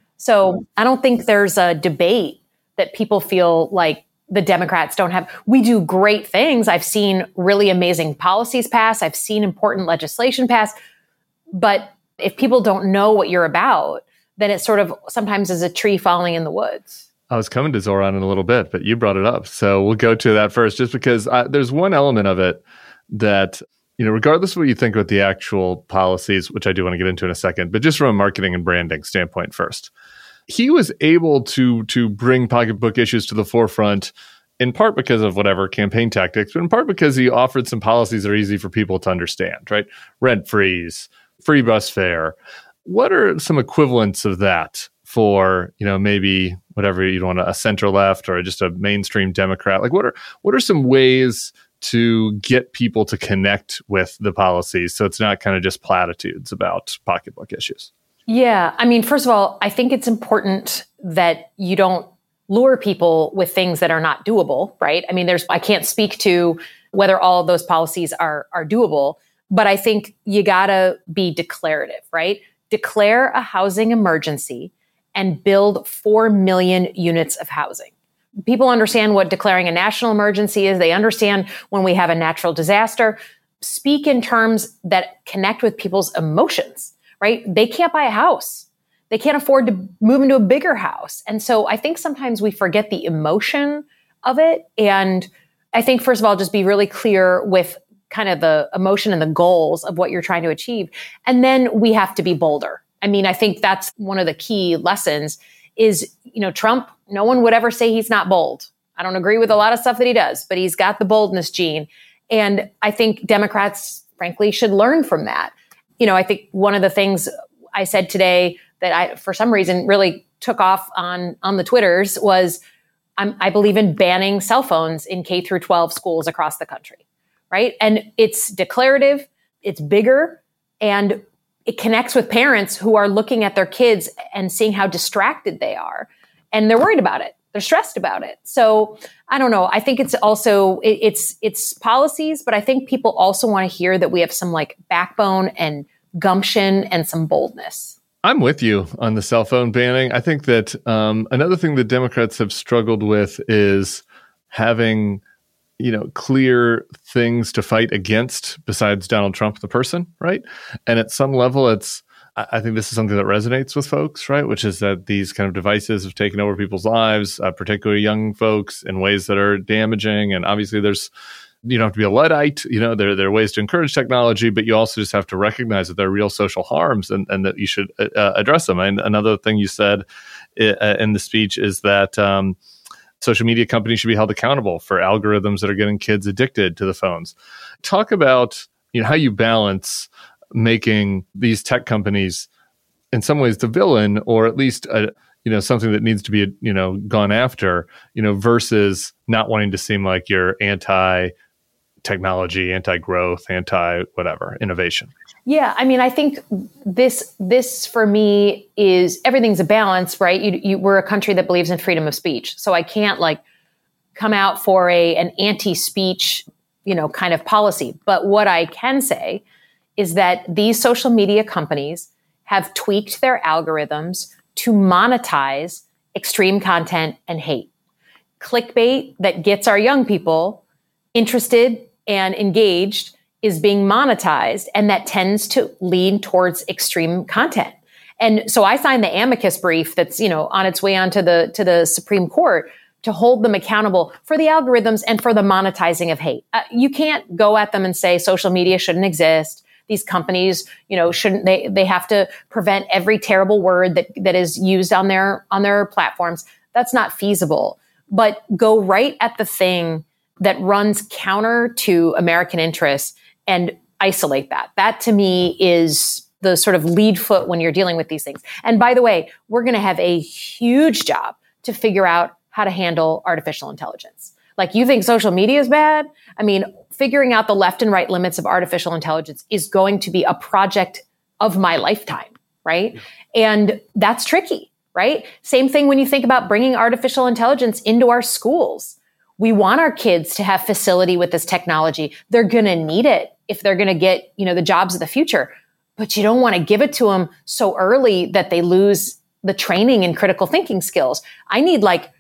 So I don't think there's a debate that people feel like the Democrats don't have. We do great things. I've seen really amazing policies pass. I've seen important legislation pass. But if people don't know what you're about, then it sort of sometimes is a tree falling in the woods. I was coming to Zoran in a little bit, but you brought it up. So we'll go to that first, just because there's one element of it that, regardless of what you think about the actual policies, which I do want to get into in a second, but just from a marketing and branding standpoint first, he was able to bring pocketbook issues to the forefront, in part because of whatever campaign tactics, but in part because he offered some policies that are easy for people to understand, right? Rent freeze, free bus fare. What are some equivalents of that for, maybe whatever you want, a center left or just a mainstream Democrat? Like, what are some ways to get people to connect with the policies so it's not kind of just platitudes about pocketbook issues? Yeah. I mean, first of all, I think it's important that you don't lure people with things that are not doable, right? I mean, I can't speak to whether all of those policies are doable, but I think you gotta be declarative, right? Declare a housing emergency and build 4 million units of housing. People understand what declaring a national emergency is. They understand when we have a natural disaster. Speak in terms that connect with people's emotions, right? They can't buy a house. They can't afford to move into a bigger house. And so I think sometimes we forget the emotion of it. And I think, first of all, just be really clear with kind of the emotion and the goals of what you're trying to achieve. And then we have to be bolder. I mean, I think that's one of the key lessons is, Trump, no one would ever say he's not bold. I don't agree with a lot of stuff that he does, but he's got the boldness gene. And I think Democrats, frankly, should learn from that. I think one of the things I said today that I, for some reason, really took off on the Twitters was I believe in banning cell phones in K through 12 schools across the country, right? And it's declarative, it's bigger, and it connects with parents who are looking at their kids and seeing how distracted they are. And they're worried about it. They're stressed about it. So I don't know. I think it's also, it's policies, but I think people also want to hear that we have some like backbone and gumption and some boldness. I'm with you on the cell phone banning. I think that another thing that Democrats have struggled with is having, clear things to fight against besides Donald Trump, the person, right? And at some level, I think this is something that resonates with folks, right? Which is that these kind of devices have taken over people's lives, particularly young folks, in ways that are damaging. And obviously, you don't have to be a Luddite. There are ways to encourage technology, but you also just have to recognize that there are real social harms and that you should address them. And another thing you said in the speech is that social media companies should be held accountable for algorithms that are getting kids addicted to the phones. Talk about how you balance making these tech companies in some ways the villain, or at least something that needs to be gone after, versus not wanting to seem like you're anti-technology, anti-growth, anti-whatever, innovation. Yeah, I mean, I think this for me is everything's a balance, right? We're a country that believes in freedom of speech, so I can't come out for an anti-speech, kind of policy. But what I can say is that these social media companies have tweaked their algorithms to monetize extreme content and hate. Clickbait that gets our young people interested and engaged is being monetized, and that tends to lean towards extreme content. And so I signed the amicus brief that's, on its way onto the Supreme Court to hold them accountable for the algorithms and for the monetizing of hate. You can't go at them and say social media shouldn't exist. These companies, shouldn't they have to prevent every terrible word that is used on their platforms. That's not feasible. But go right at the thing that runs counter to American interests and isolate that. That to me is the sort of lead foot when you're dealing with these things. And by the way, we're going to have a huge job to figure out how to handle artificial intelligence. You think social media is bad? I mean, figuring out the left and right limits of artificial intelligence is going to be a project of my lifetime, right? And that's tricky, right? Same thing when you think about bringing artificial intelligence into our schools. We want our kids to have facility with this technology. They're going to need it if they're going to get, the jobs of the future. But you don't want to give it to them so early that they lose the training and critical thinking skills. I need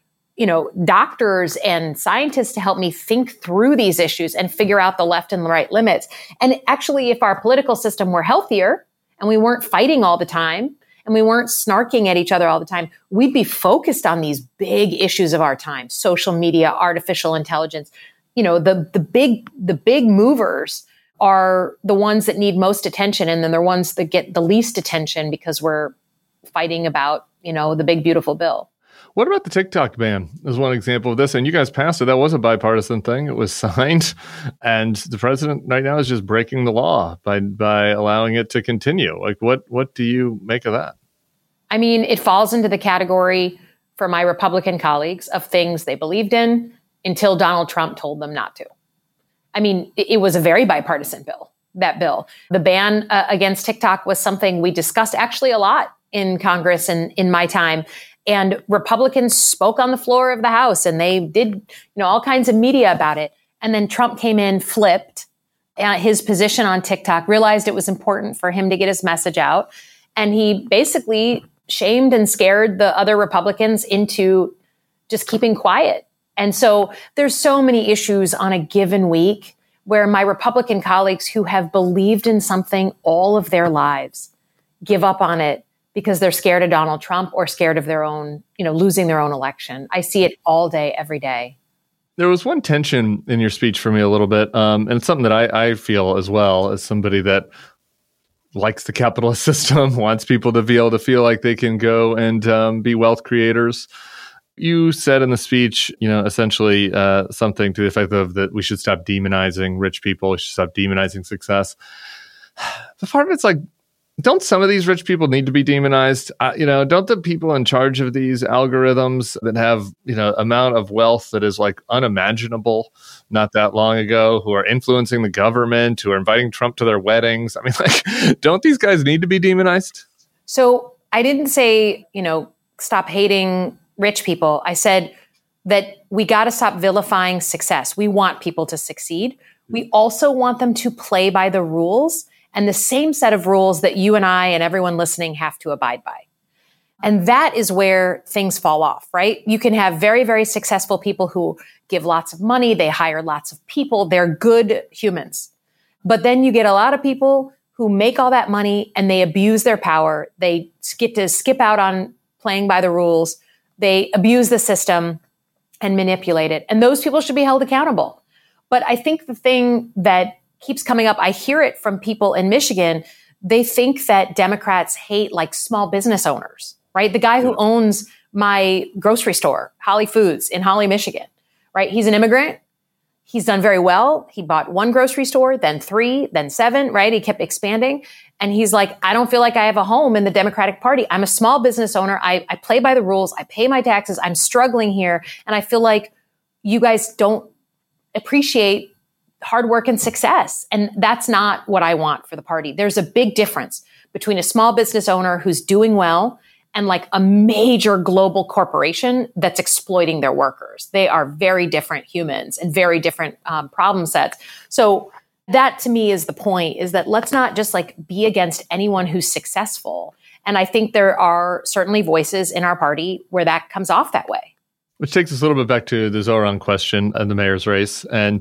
doctors and scientists to help me think through these issues and figure out the left and the right limits. And actually, if our political system were healthier and we weren't fighting all the time and we weren't snarking at each other all the time, we'd be focused on these big issues of our time: social media, artificial intelligence. The big movers are the ones that need most attention, and then they're ones that get the least attention because we're fighting about, the big, beautiful bill. What about the TikTok ban as one example of this? And you guys passed it. That was a bipartisan thing. It was signed. And the president right now is just breaking the law by allowing it to continue. What do you make of that? I mean, it falls into the category for my Republican colleagues of things they believed in until Donald Trump told them not to. I mean, it was a very bipartisan bill, that bill. The ban against TikTok was something we discussed actually a lot in Congress and in my time. And Republicans spoke on the floor of the House and they did, all kinds of media about it. And then Trump came in, flipped his position on TikTok, realized it was important for him to get his message out. And he basically shamed and scared the other Republicans into just keeping quiet. And so there's so many issues on a given week where my Republican colleagues who have believed in something all of their lives give up on it because they're scared of Donald Trump or scared of their own, losing their own election. I see it all day, every day. There was one tension in your speech for me a little bit, and it's something that I feel as well as somebody that likes the capitalist system, wants people to be able to feel like they can go and be wealth creators. You said in the speech, essentially something to the effect of that we should stop demonizing rich people, we should stop demonizing success. The part of it's like, don't some of these rich people need to be demonized? Don't the people in charge of these algorithms that have, amount of wealth that is like unimaginable not that long ago, who are influencing the government, who are inviting Trump to their weddings? I mean, like, don't these guys need to be demonized? So I didn't say, stop hating rich people. I said that we got to stop vilifying success. We want people to succeed. We also want them to play by the rules and the same set of rules that you and I and everyone listening have to abide by. And that is where things fall off, right? You can have very, very successful people who give lots of money. They hire lots of people. They're good humans. But then you get a lot of people who make all that money and they abuse their power. They get to skip out on playing by the rules. They abuse the system and manipulate it. And those people should be held accountable. But I think the thing that keeps coming up, I hear it from people in Michigan, they think that Democrats hate like small business owners, right? The guy who owns my grocery store, Holly Foods in Holly, Michigan, right? He's an immigrant. He's done very well. He bought one grocery store, then 3, then 7, right? He kept expanding. And he's like, I don't feel like I have a home in the Democratic Party. I'm a small business owner. I play by the rules. I pay my taxes. I'm struggling here. And I feel like you guys don't appreciate hard work and success. And that's not what I want for the party. There's a big difference between a small business owner who's doing well and like a major global corporation that's exploiting their workers. They are very different humans and very different problem sets. So that to me is the point, is that let's not just like be against anyone who's successful. And I think there are certainly voices in our party where that comes off that way. Which takes us a little bit back to the Zoran question and the mayor's race. And,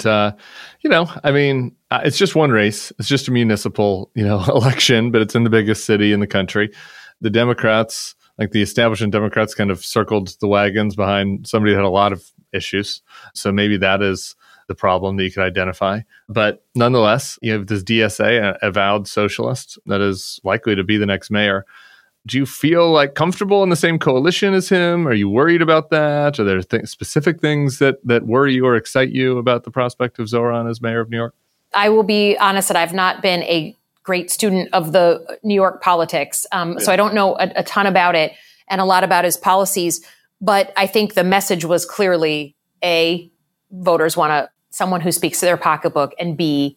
it's just one race. It's just a municipal, election, but it's in the biggest city in the country. The Democrats, like the establishment Democrats, kind of circled the wagons behind somebody that had a lot of issues. So maybe that is the problem that you could identify. But nonetheless, you have this DSA, an avowed socialist, that is likely to be the next mayor. Do you feel like comfortable in the same coalition as him? Are you worried about that? Are there specific things that worry you or excite you about the prospect of Zoran as mayor of New York? I will be honest that I've not been a great student of the New York politics. So I don't know a ton about it and a lot about his policies. But I think the message was clearly, A, voters want someone who speaks to their pocketbook, and B,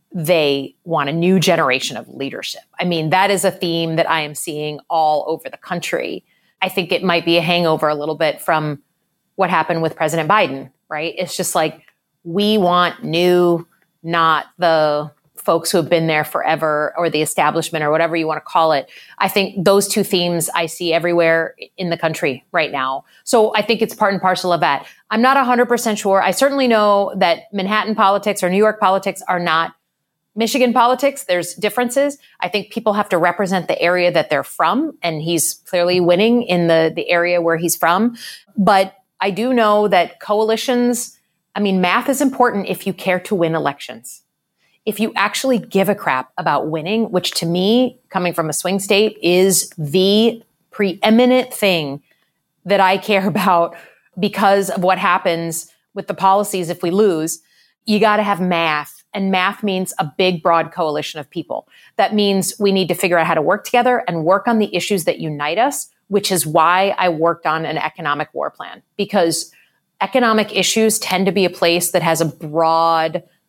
they want a new generation of leadership. I mean, that is a theme that I am seeing all over the country. I think it might be a hangover a little bit from what happened with President Biden, right? It's just like, we want new, not the folks who have been there forever or the establishment or whatever you want to call it. I think those two themes I see everywhere in the country right now. So I think it's part and parcel of that. I'm not 100% sure. I certainly know that Manhattan politics or New York politics are not Michigan politics. There's differences. I think people have to represent the area that they're from, and he's clearly winning in the area where he's from. But I do know that coalitions, math is important if you care to win elections. If you actually give a crap about winning, which to me, coming from a swing state, is the preeminent thing that I care about because of what happens with the policies if we lose, you got to have math. And math means a big, broad coalition of people. That means we need to figure out how to work together and work on the issues that unite us, which is why I worked on an economic war plan, because economic issues tend to be a place that has a broad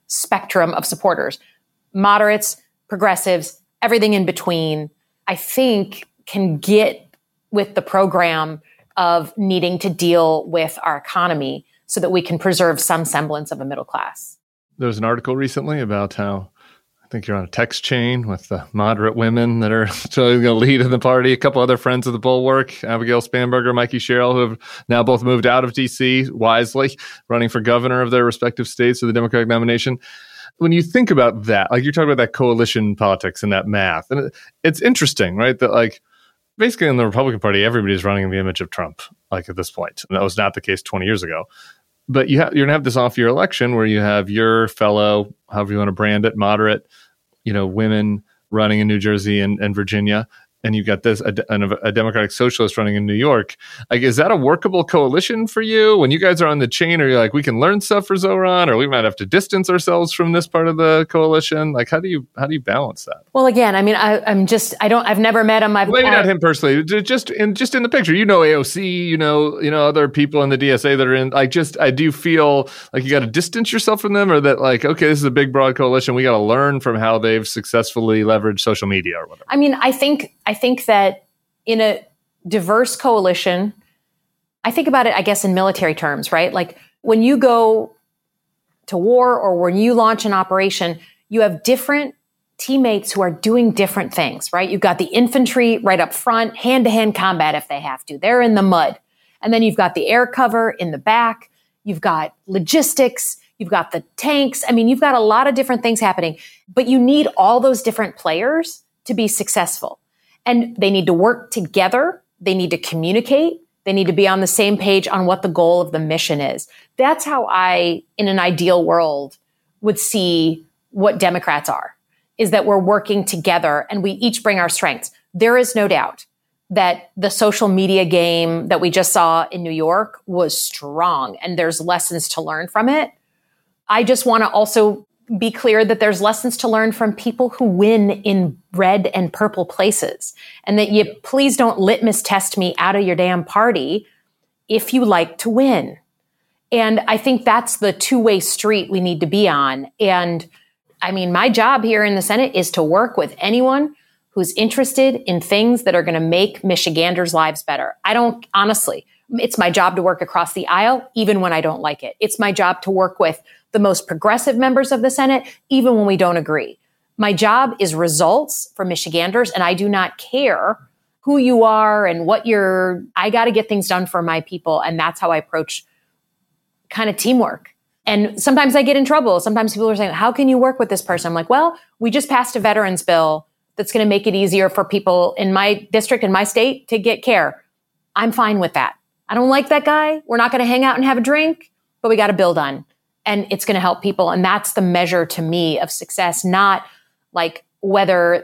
spectrum of supporters, moderates, progressives, everything in between, I think can get with the program of needing to deal with our economy so that we can preserve some semblance of a middle class. There was an article recently about how I think you're on a text chain with the moderate women that are going to lead in the party. A couple other friends of the Bulwark, Abigail Spanberger, Mikey Sherrill, who have now both moved out of D.C. wisely, running for governor of their respective states with the Democratic nomination. When you think about that, like you're talking about that coalition politics and that math, and it's interesting, right? That like basically in the Republican Party, everybody's running in the image of Trump, like at this point. And that was not the case 20 years ago. But you're going to have this off-year election where you have your fellow, however you want to brand it, moderate, women running in New Jersey and Virginia, and you've got this a Democratic Socialist running in New York. Like, is that a workable coalition for you? When you guys are on the chain, are you like, we can learn stuff for Zoran, or we might have to distance ourselves from this part of the coalition? Like, how do you balance that? Well, again, I mean, I've never met him. Maybe not him personally, just in the picture. AOC, other people in the DSA that are in. I do feel like you got to distance yourself from them, or that like, okay, this is a big, broad coalition. We got to learn from how they've successfully leveraged social media or whatever. I mean, I think that in a diverse coalition, I think about it, I guess, in military terms, right? Like when you go to war or when you launch an operation, you have different teammates who are doing different things, right? You've got the infantry right up front, hand-to-hand combat if they have to. They're in the mud. And then you've got the air cover in the back. You've got logistics. You've got the tanks. I mean, you've got a lot of different things happening, but you need all those different players to be successful. And they need to work together. They need to communicate. They need to be on the same page on what the goal of the mission is. That's how I, in an ideal world, would see what Democrats are, is that we're working together and we each bring our strengths. There is no doubt that the social media game that we just saw in New York was strong, and there's lessons to learn from it. I just want to also be clear that there's lessons to learn from people who win in red and purple places, and that you please don't litmus test me out of your damn party if you like to win. And I think that's the two-way street we need to be on. And I mean, my job here in the Senate is to work with anyone who's interested in things that are going to make Michiganders' lives better. It's my job to work across the aisle, even when I don't like it. It's my job to work with the most progressive members of the Senate, even when we don't agree. My job is results for Michiganders, and I do not care who you are and I got to get things done for my people. And that's how I approach kind of teamwork. And sometimes I get in trouble. Sometimes people are saying, how can you work with this person? I'm like, well, we just passed a veterans bill that's going to make it easier for people in my district, in my state, to get care. I'm fine with that. I don't like that guy. We're not going to hang out and have a drink, but we got a bill done. And it's going to help people. And that's the measure to me of success, not like whether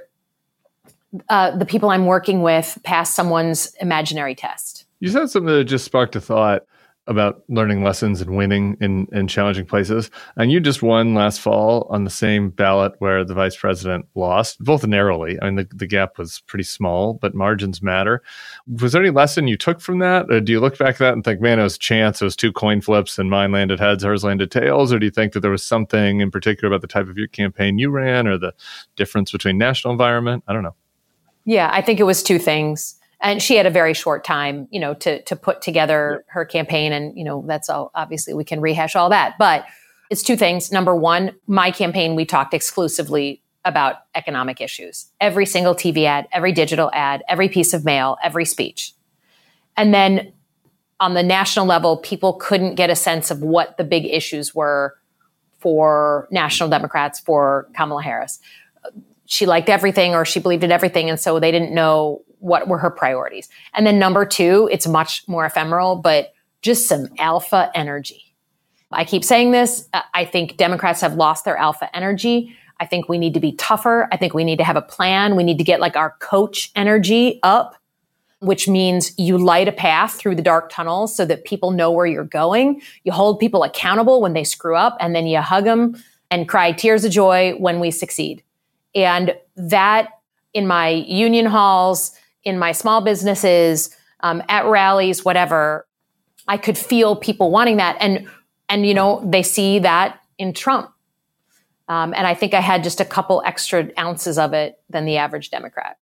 the people I'm working with pass someone's imaginary test. You said something that just sparked a thought about learning lessons and winning in challenging places. And you just won last fall on the same ballot where the vice president lost, both narrowly. I mean, the gap was pretty small, but margins matter. Was there any lesson you took from that? Or do you look back at that and think, man, it was chance, it was two coin flips and mine landed heads, hers landed tails? Or do you think that there was something in particular about the type of your campaign you ran or the difference between national environment? I don't know. Yeah, I think it was two things. And she had a very short time, to put together her campaign. And, that's all, obviously we can rehash all that. But it's two things. Number one, my campaign, we talked exclusively about economic issues. Every single TV ad, every digital ad, every piece of mail, every speech. And then on the national level, people couldn't get a sense of what the big issues were for national Democrats, for Kamala Harris. She liked everything, or she believed in everything. And so they didn't know what were her priorities. And then number two, it's much more ephemeral, but just some alpha energy. I keep saying this. I think Democrats have lost their alpha energy. I think we need to be tougher. I think we need to have a plan. We need to get like our coach energy up, which means you light a path through the dark tunnels so that people know where you're going. You hold people accountable when they screw up, and then you hug them and cry tears of joy when we succeed. And that, in my union halls, in my small businesses, at rallies, whatever, I could feel people wanting that. And they see that in Trump. And I think I had just a couple extra ounces of it than the average Democrat.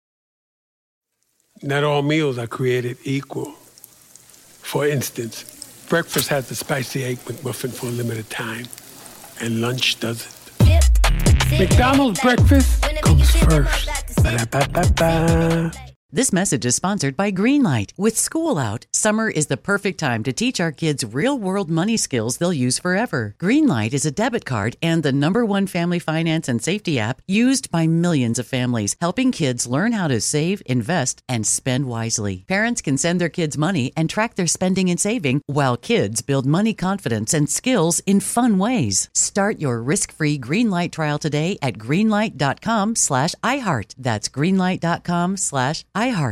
Not all meals are created equal. For instance, breakfast has the spicy egg McMuffin for a limited time, and lunch doesn't. McDonald's breakfast comes first. Ba-da-ba-ba-ba. This message is sponsored by Greenlight. With school out, summer is the perfect time to teach our kids real-world money skills they'll use forever. Greenlight is a debit card and the #1 family finance and safety app used by millions of families, helping kids learn how to save, invest, and spend wisely. Parents can send their kids money and track their spending and saving, while kids build money confidence and skills in fun ways. Start your risk-free Greenlight trial today at greenlight.com/iHeart. That's greenlight.com/iHeart.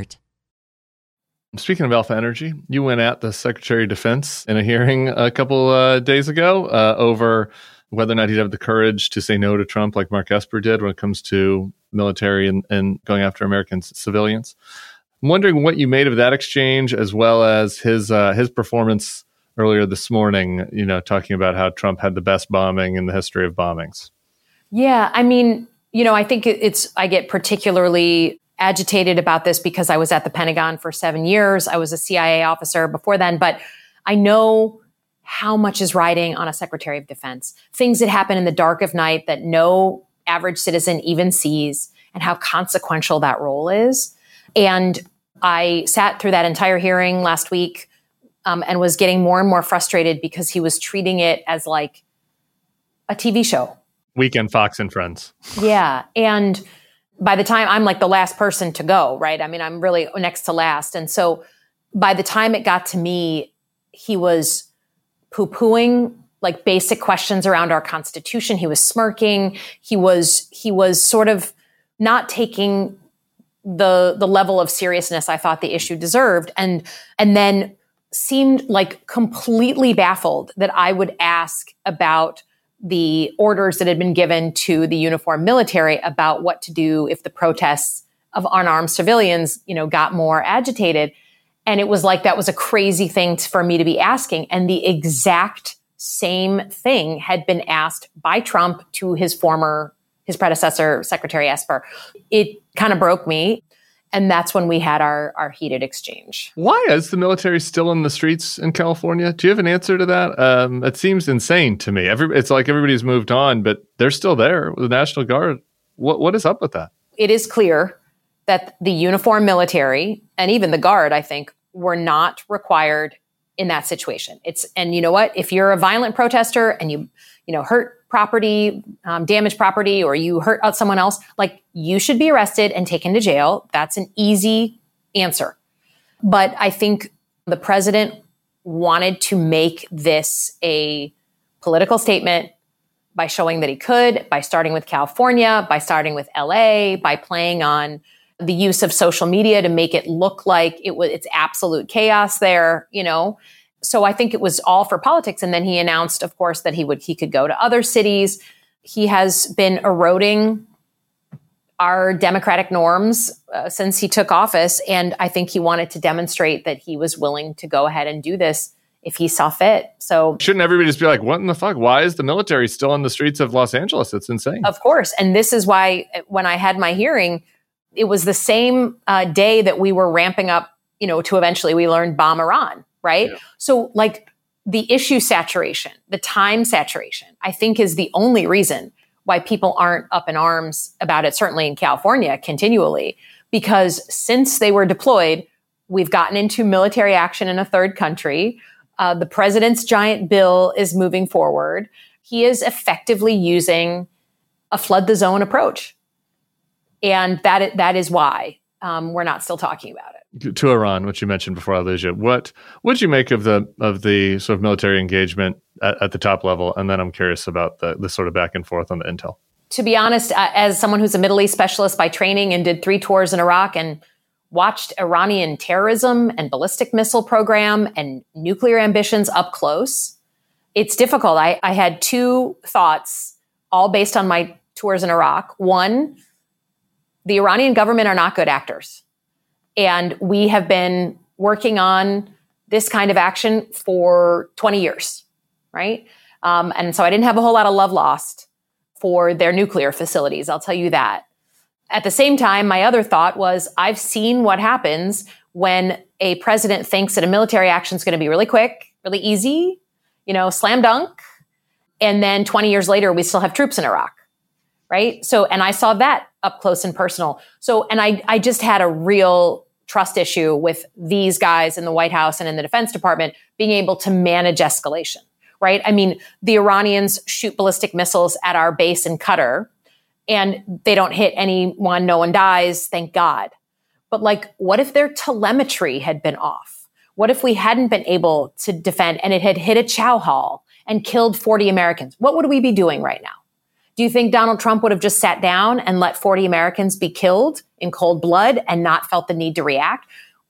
Speaking of Alpha Energy, you went at the Secretary of Defense in a hearing a couple days ago over whether or not he'd have the courage to say no to Trump like Mark Esper did when it comes to military and going after American civilians. I'm wondering what you made of that exchange, as well as his performance earlier this morning, talking about how Trump had the best bombing in the history of bombings. Yeah, I mean, I think I get particularly agitated about this because I was at the Pentagon for 7 years. I was a CIA officer before then, but I know how much is riding on a Secretary of Defense. Things that happen in the dark of night that no average citizen even sees, and how consequential that role is. And I sat through that entire hearing last week and was getting more and more frustrated because he was treating it as like a TV show. Weekend Fox and Friends. Yeah. And by the time I'm like the last person to go, right? I mean, I'm really next to last. And so by the time it got to me, he was poo-pooing like basic questions around our Constitution. He was smirking. He was sort of not taking the level of seriousness I thought the issue deserved. And then seemed like completely baffled that I would ask about the orders that had been given to the uniformed military about what to do if the protests of unarmed civilians, got more agitated. And it was like, that was a crazy thing for me to be asking. And the exact same thing had been asked by Trump to his predecessor, Secretary Esper. It kind of broke me. And that's when we had our heated exchange. Why is the military still in the streets in California? Do you have an answer to that? It seems insane to me. It's like everybody's moved on, but they're still there with the National Guard. What is up with that? It is clear that the uniformed military and even the Guard, I think, were not required in that situation. And you know what? If you're a violent protester and you hurt property, damage property, or you hurt someone else, like, you should be arrested and taken to jail. That's an easy answer. But I think the president wanted to make this a political statement by showing that he could, by starting with California, by starting with LA, by playing on the use of social media to make it look like it's absolute chaos there, So I think it was all for politics. And then he announced, of course, that he could go to other cities. He has been eroding our democratic norms since he took office. And I think he wanted to demonstrate that he was willing to go ahead and do this if he saw fit. So shouldn't everybody just be like, what in the fuck? Why is the military still in the streets of Los Angeles? It's insane. Of course. And this is why when I had my hearing, it was the same day that we were ramping up, to eventually we learned bomb Iran. Right? Yeah. So like the issue saturation, the time saturation, I think is the only reason why people aren't up in arms about it, certainly in California, continually, because since they were deployed, we've gotten into military action in a third country. The president's giant bill is moving forward. He is effectively using a flood the zone approach. And that is why we're not still talking about it. To Iran, which you mentioned before I lose you, what would you make of the sort of military engagement at the top level? And then I'm curious about the sort of back and forth on the intel. To be honest, as someone who's a Middle East specialist by training and did 3 tours in Iraq and watched Iranian terrorism and ballistic missile program and nuclear ambitions up close, it's difficult. I had 2 thoughts, all based on my tours in Iraq. One, the Iranian government are not good actors. And we have been working on this kind of action for 20 years, right? And so I didn't have a whole lot of love lost for their nuclear facilities. I'll tell you that. At the same time, my other thought was I've seen what happens when a president thinks that a military action is going to be really quick, really easy, slam dunk. And then 20 years later, we still have troops in Iraq, right? So, and I saw that up close and personal. So, and I just had a real trust issue with these guys in the White House and in the Defense Department being able to manage escalation, right? I mean, the Iranians shoot ballistic missiles at our base in Qatar, and they don't hit anyone, no one dies, thank God. But what if their telemetry had been off? What if we hadn't been able to defend and it had hit a chow hall and killed 40 Americans? What would we be doing right now? Do you think Donald Trump would have just sat down and let 40 Americans be killed in cold blood and not felt the need to react?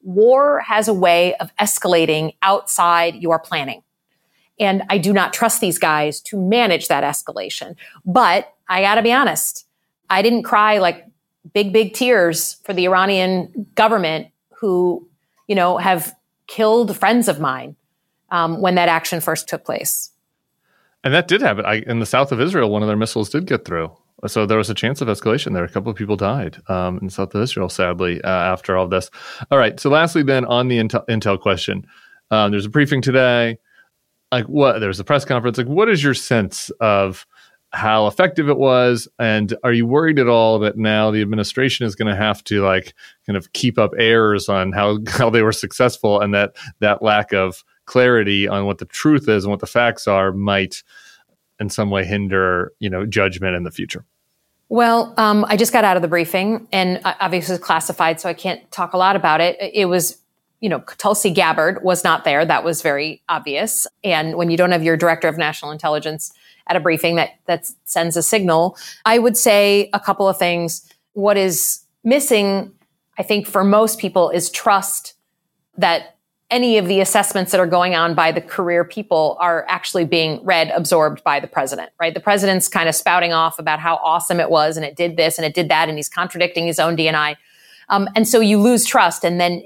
War has a way of escalating outside your planning. And I do not trust these guys to manage that escalation. But I got to be honest, I didn't cry big tears for the Iranian government who, have killed friends of mine when that action first took place. And that did happen. In the south of Israel, one of their missiles did get through. So there was a chance of escalation there. A couple of people died in the south of Israel, sadly, after all this. All right. So lastly, then, on the intel question, there's a briefing today. There's a press conference. What is your sense of how effective it was? And are you worried at all that now the administration is going to have to kind of keep up airs on how they were successful, and that lack of clarity on what the truth is and what the facts are might in some way hinder, judgment in the future? Well, I just got out of the briefing, and obviously it's classified, so I can't talk a lot about it. It was, Tulsi Gabbard was not there. That was very obvious. And when you don't have your director of national intelligence at a briefing, that sends a signal. I would say a couple of things. What is missing, I think, for most people is trust that any of the assessments that are going on by the career people are actually being read, absorbed by the president, right? The president's kind of spouting off about how awesome it was, and it did this and it did that, and he's contradicting his own DNI. And so you lose trust, and then,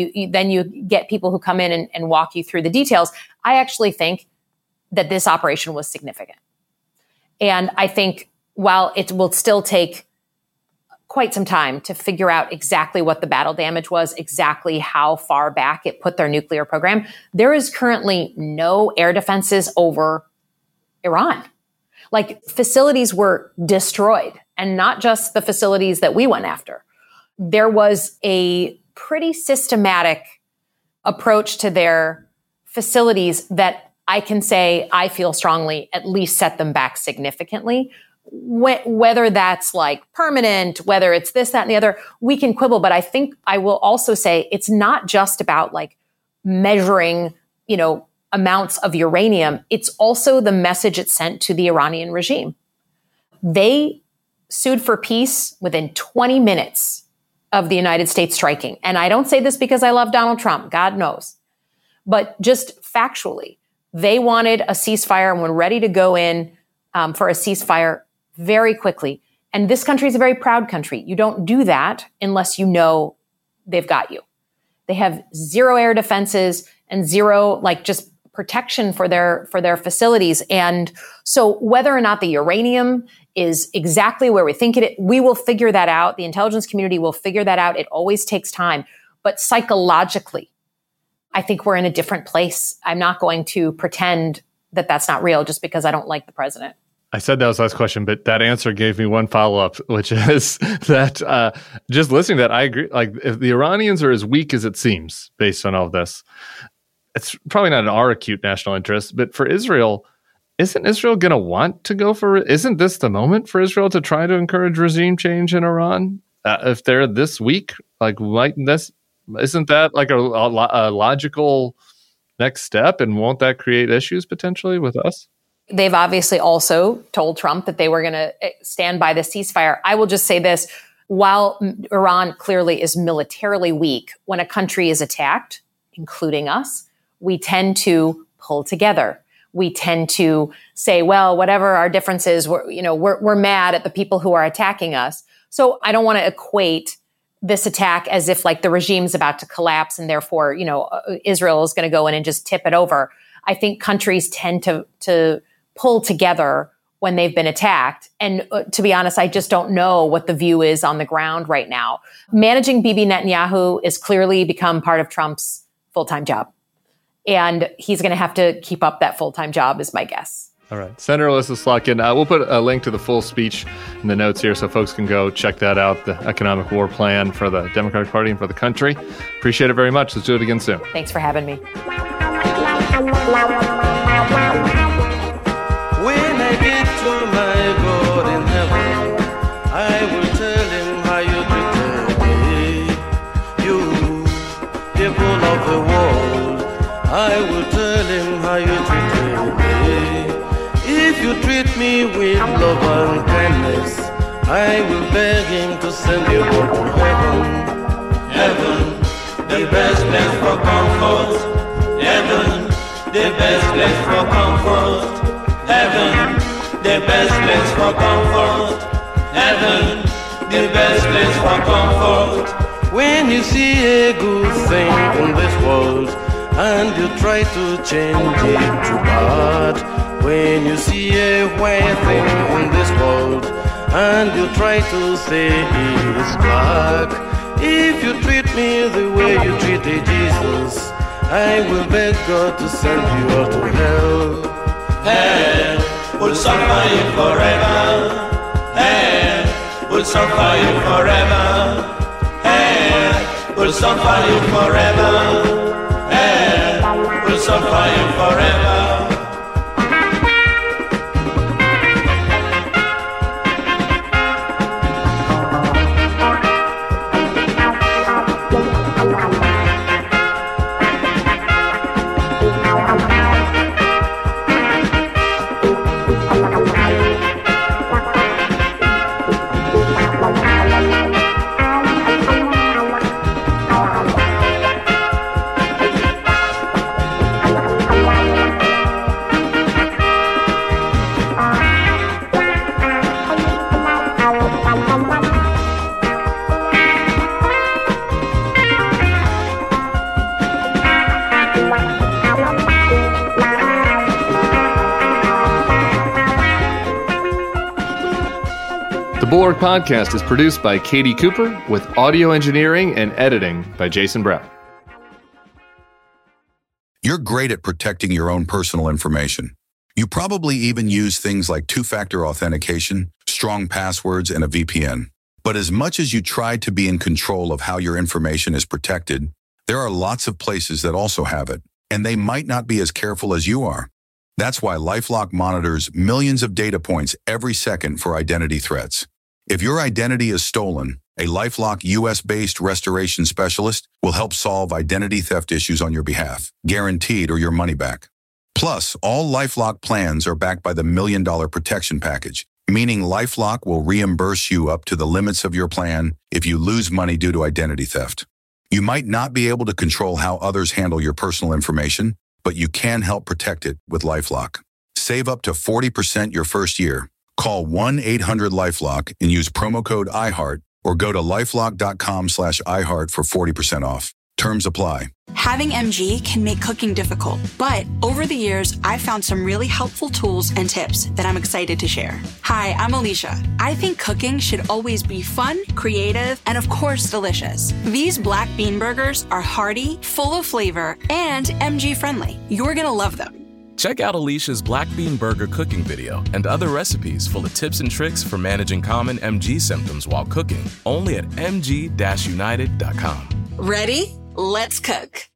you get people who come in and walk you through the details. I actually think that this operation was significant. And I think while it will still take quite some time to figure out exactly what the battle damage was, exactly how far back it put their nuclear program, there is currently no air defenses over Iran. Facilities were destroyed, and not just the facilities that we went after. There was a pretty systematic approach to their facilities that I can say I feel strongly at least set them back significantly. Whether that's permanent, whether it's this, that, and the other, we can quibble. But I think I will also say it's not just about measuring, amounts of uranium. It's also the message it sent to the Iranian regime. They sued for peace within 20 minutes of the United States striking. And I don't say this because I love Donald Trump, God knows. But just factually, they wanted a ceasefire and were ready to go in for a ceasefire very quickly. And this country is a very proud country. You don't do that unless you know they've got you. They have zero air defenses and zero just protection for their facilities. And so whether or not the uranium is exactly where we think it, we will figure that out. The intelligence community will figure that out. It always takes time. But psychologically, I think we're in a different place. I'm not going to pretend that that's not real just because I don't like the president. I said that was the last question, but that answer gave me one follow-up, which is that just listening to that, I agree. If the Iranians are as weak as it seems based on all of this, it's probably not in our acute national interest, but for Israel, isn't Israel going to want to go for it? Isn't this the moment for Israel to try to encourage regime change in Iran? If they're this weak, isn't that a logical next step? And won't that create issues potentially with us? They've obviously also told Trump that they were going to stand by the ceasefire. I will just say this. While Iran clearly is militarily weak, when a country is attacked, including us, we tend to pull together. We tend to say, well, whatever our differences, we're mad at the people who are attacking us. So I don't want to equate this attack as if the regime's about to collapse and therefore, Israel is going to go in and just tip it over. I think countries tend to pull together when they've been attacked. And to be honest, I just don't know what the view is on the ground right now. Managing Bibi Netanyahu is clearly become part of Trump's full-time job. And he's going to have to keep up that full-time job is my guess. All right. Senator Elissa Slotkin, we'll put a link to the full speech in the notes here so folks can go check that out, the economic war plan for the Democratic Party and for the country. Appreciate it very much. Let's do it again soon. Thanks for having me. When I get to my God in heaven, I will tell him how you treated me. You, people of the world, I will tell him how you treated me. If you treat me with love and kindness, I will beg him to send you all to heaven. Heaven, the best place for comfort. Heaven, the best place for comfort. Heaven, the best place for comfort. Heaven, the best place for comfort. When you see a good thing in this world and you try to change it to bad, when you see a white thing in this world and you try to say it's black, if you treat me the way you treated Jesus, I will beg God to send you all to hell. Hell will suffer you forever. Hell will suffer you forever. Hell will suffer you forever. Hell will suffer you forever. Bulwark Podcast is produced by Katie Cooper with audio engineering and editing by Jason Brown. You're great at protecting your own personal information. You probably even use things like two-factor authentication, strong passwords, and a VPN. But as much as you try to be in control of how your information is protected, there are lots of places that also have it, and they might not be as careful as you are. That's why LifeLock monitors millions of data points every second for identity threats. If your identity is stolen, a LifeLock US-based restoration specialist will help solve identity theft issues on your behalf, guaranteed or your money back. Plus, all LifeLock plans are backed by the $1 Million Protection Package, meaning LifeLock will reimburse you up to the limits of your plan if you lose money due to identity theft. You might not be able to control how others handle your personal information, but you can help protect it with LifeLock. Save up to 40% your first year. Call 1-800-LifeLock and use promo code iHeart or go to lifelock.com/iHeart for 40% off. Terms apply. Having MG can make cooking difficult, but over the years, I've found some really helpful tools and tips that I'm excited to share. Hi, I'm Alicia. I think cooking should always be fun, creative, and of course, delicious. These black bean burgers are hearty, full of flavor, and MG friendly. You're gonna love them. Check out Alicia's Black Bean Burger cooking video and other recipes full of tips and tricks for managing common MG symptoms while cooking, only at mg-united.com. Ready? Let's cook.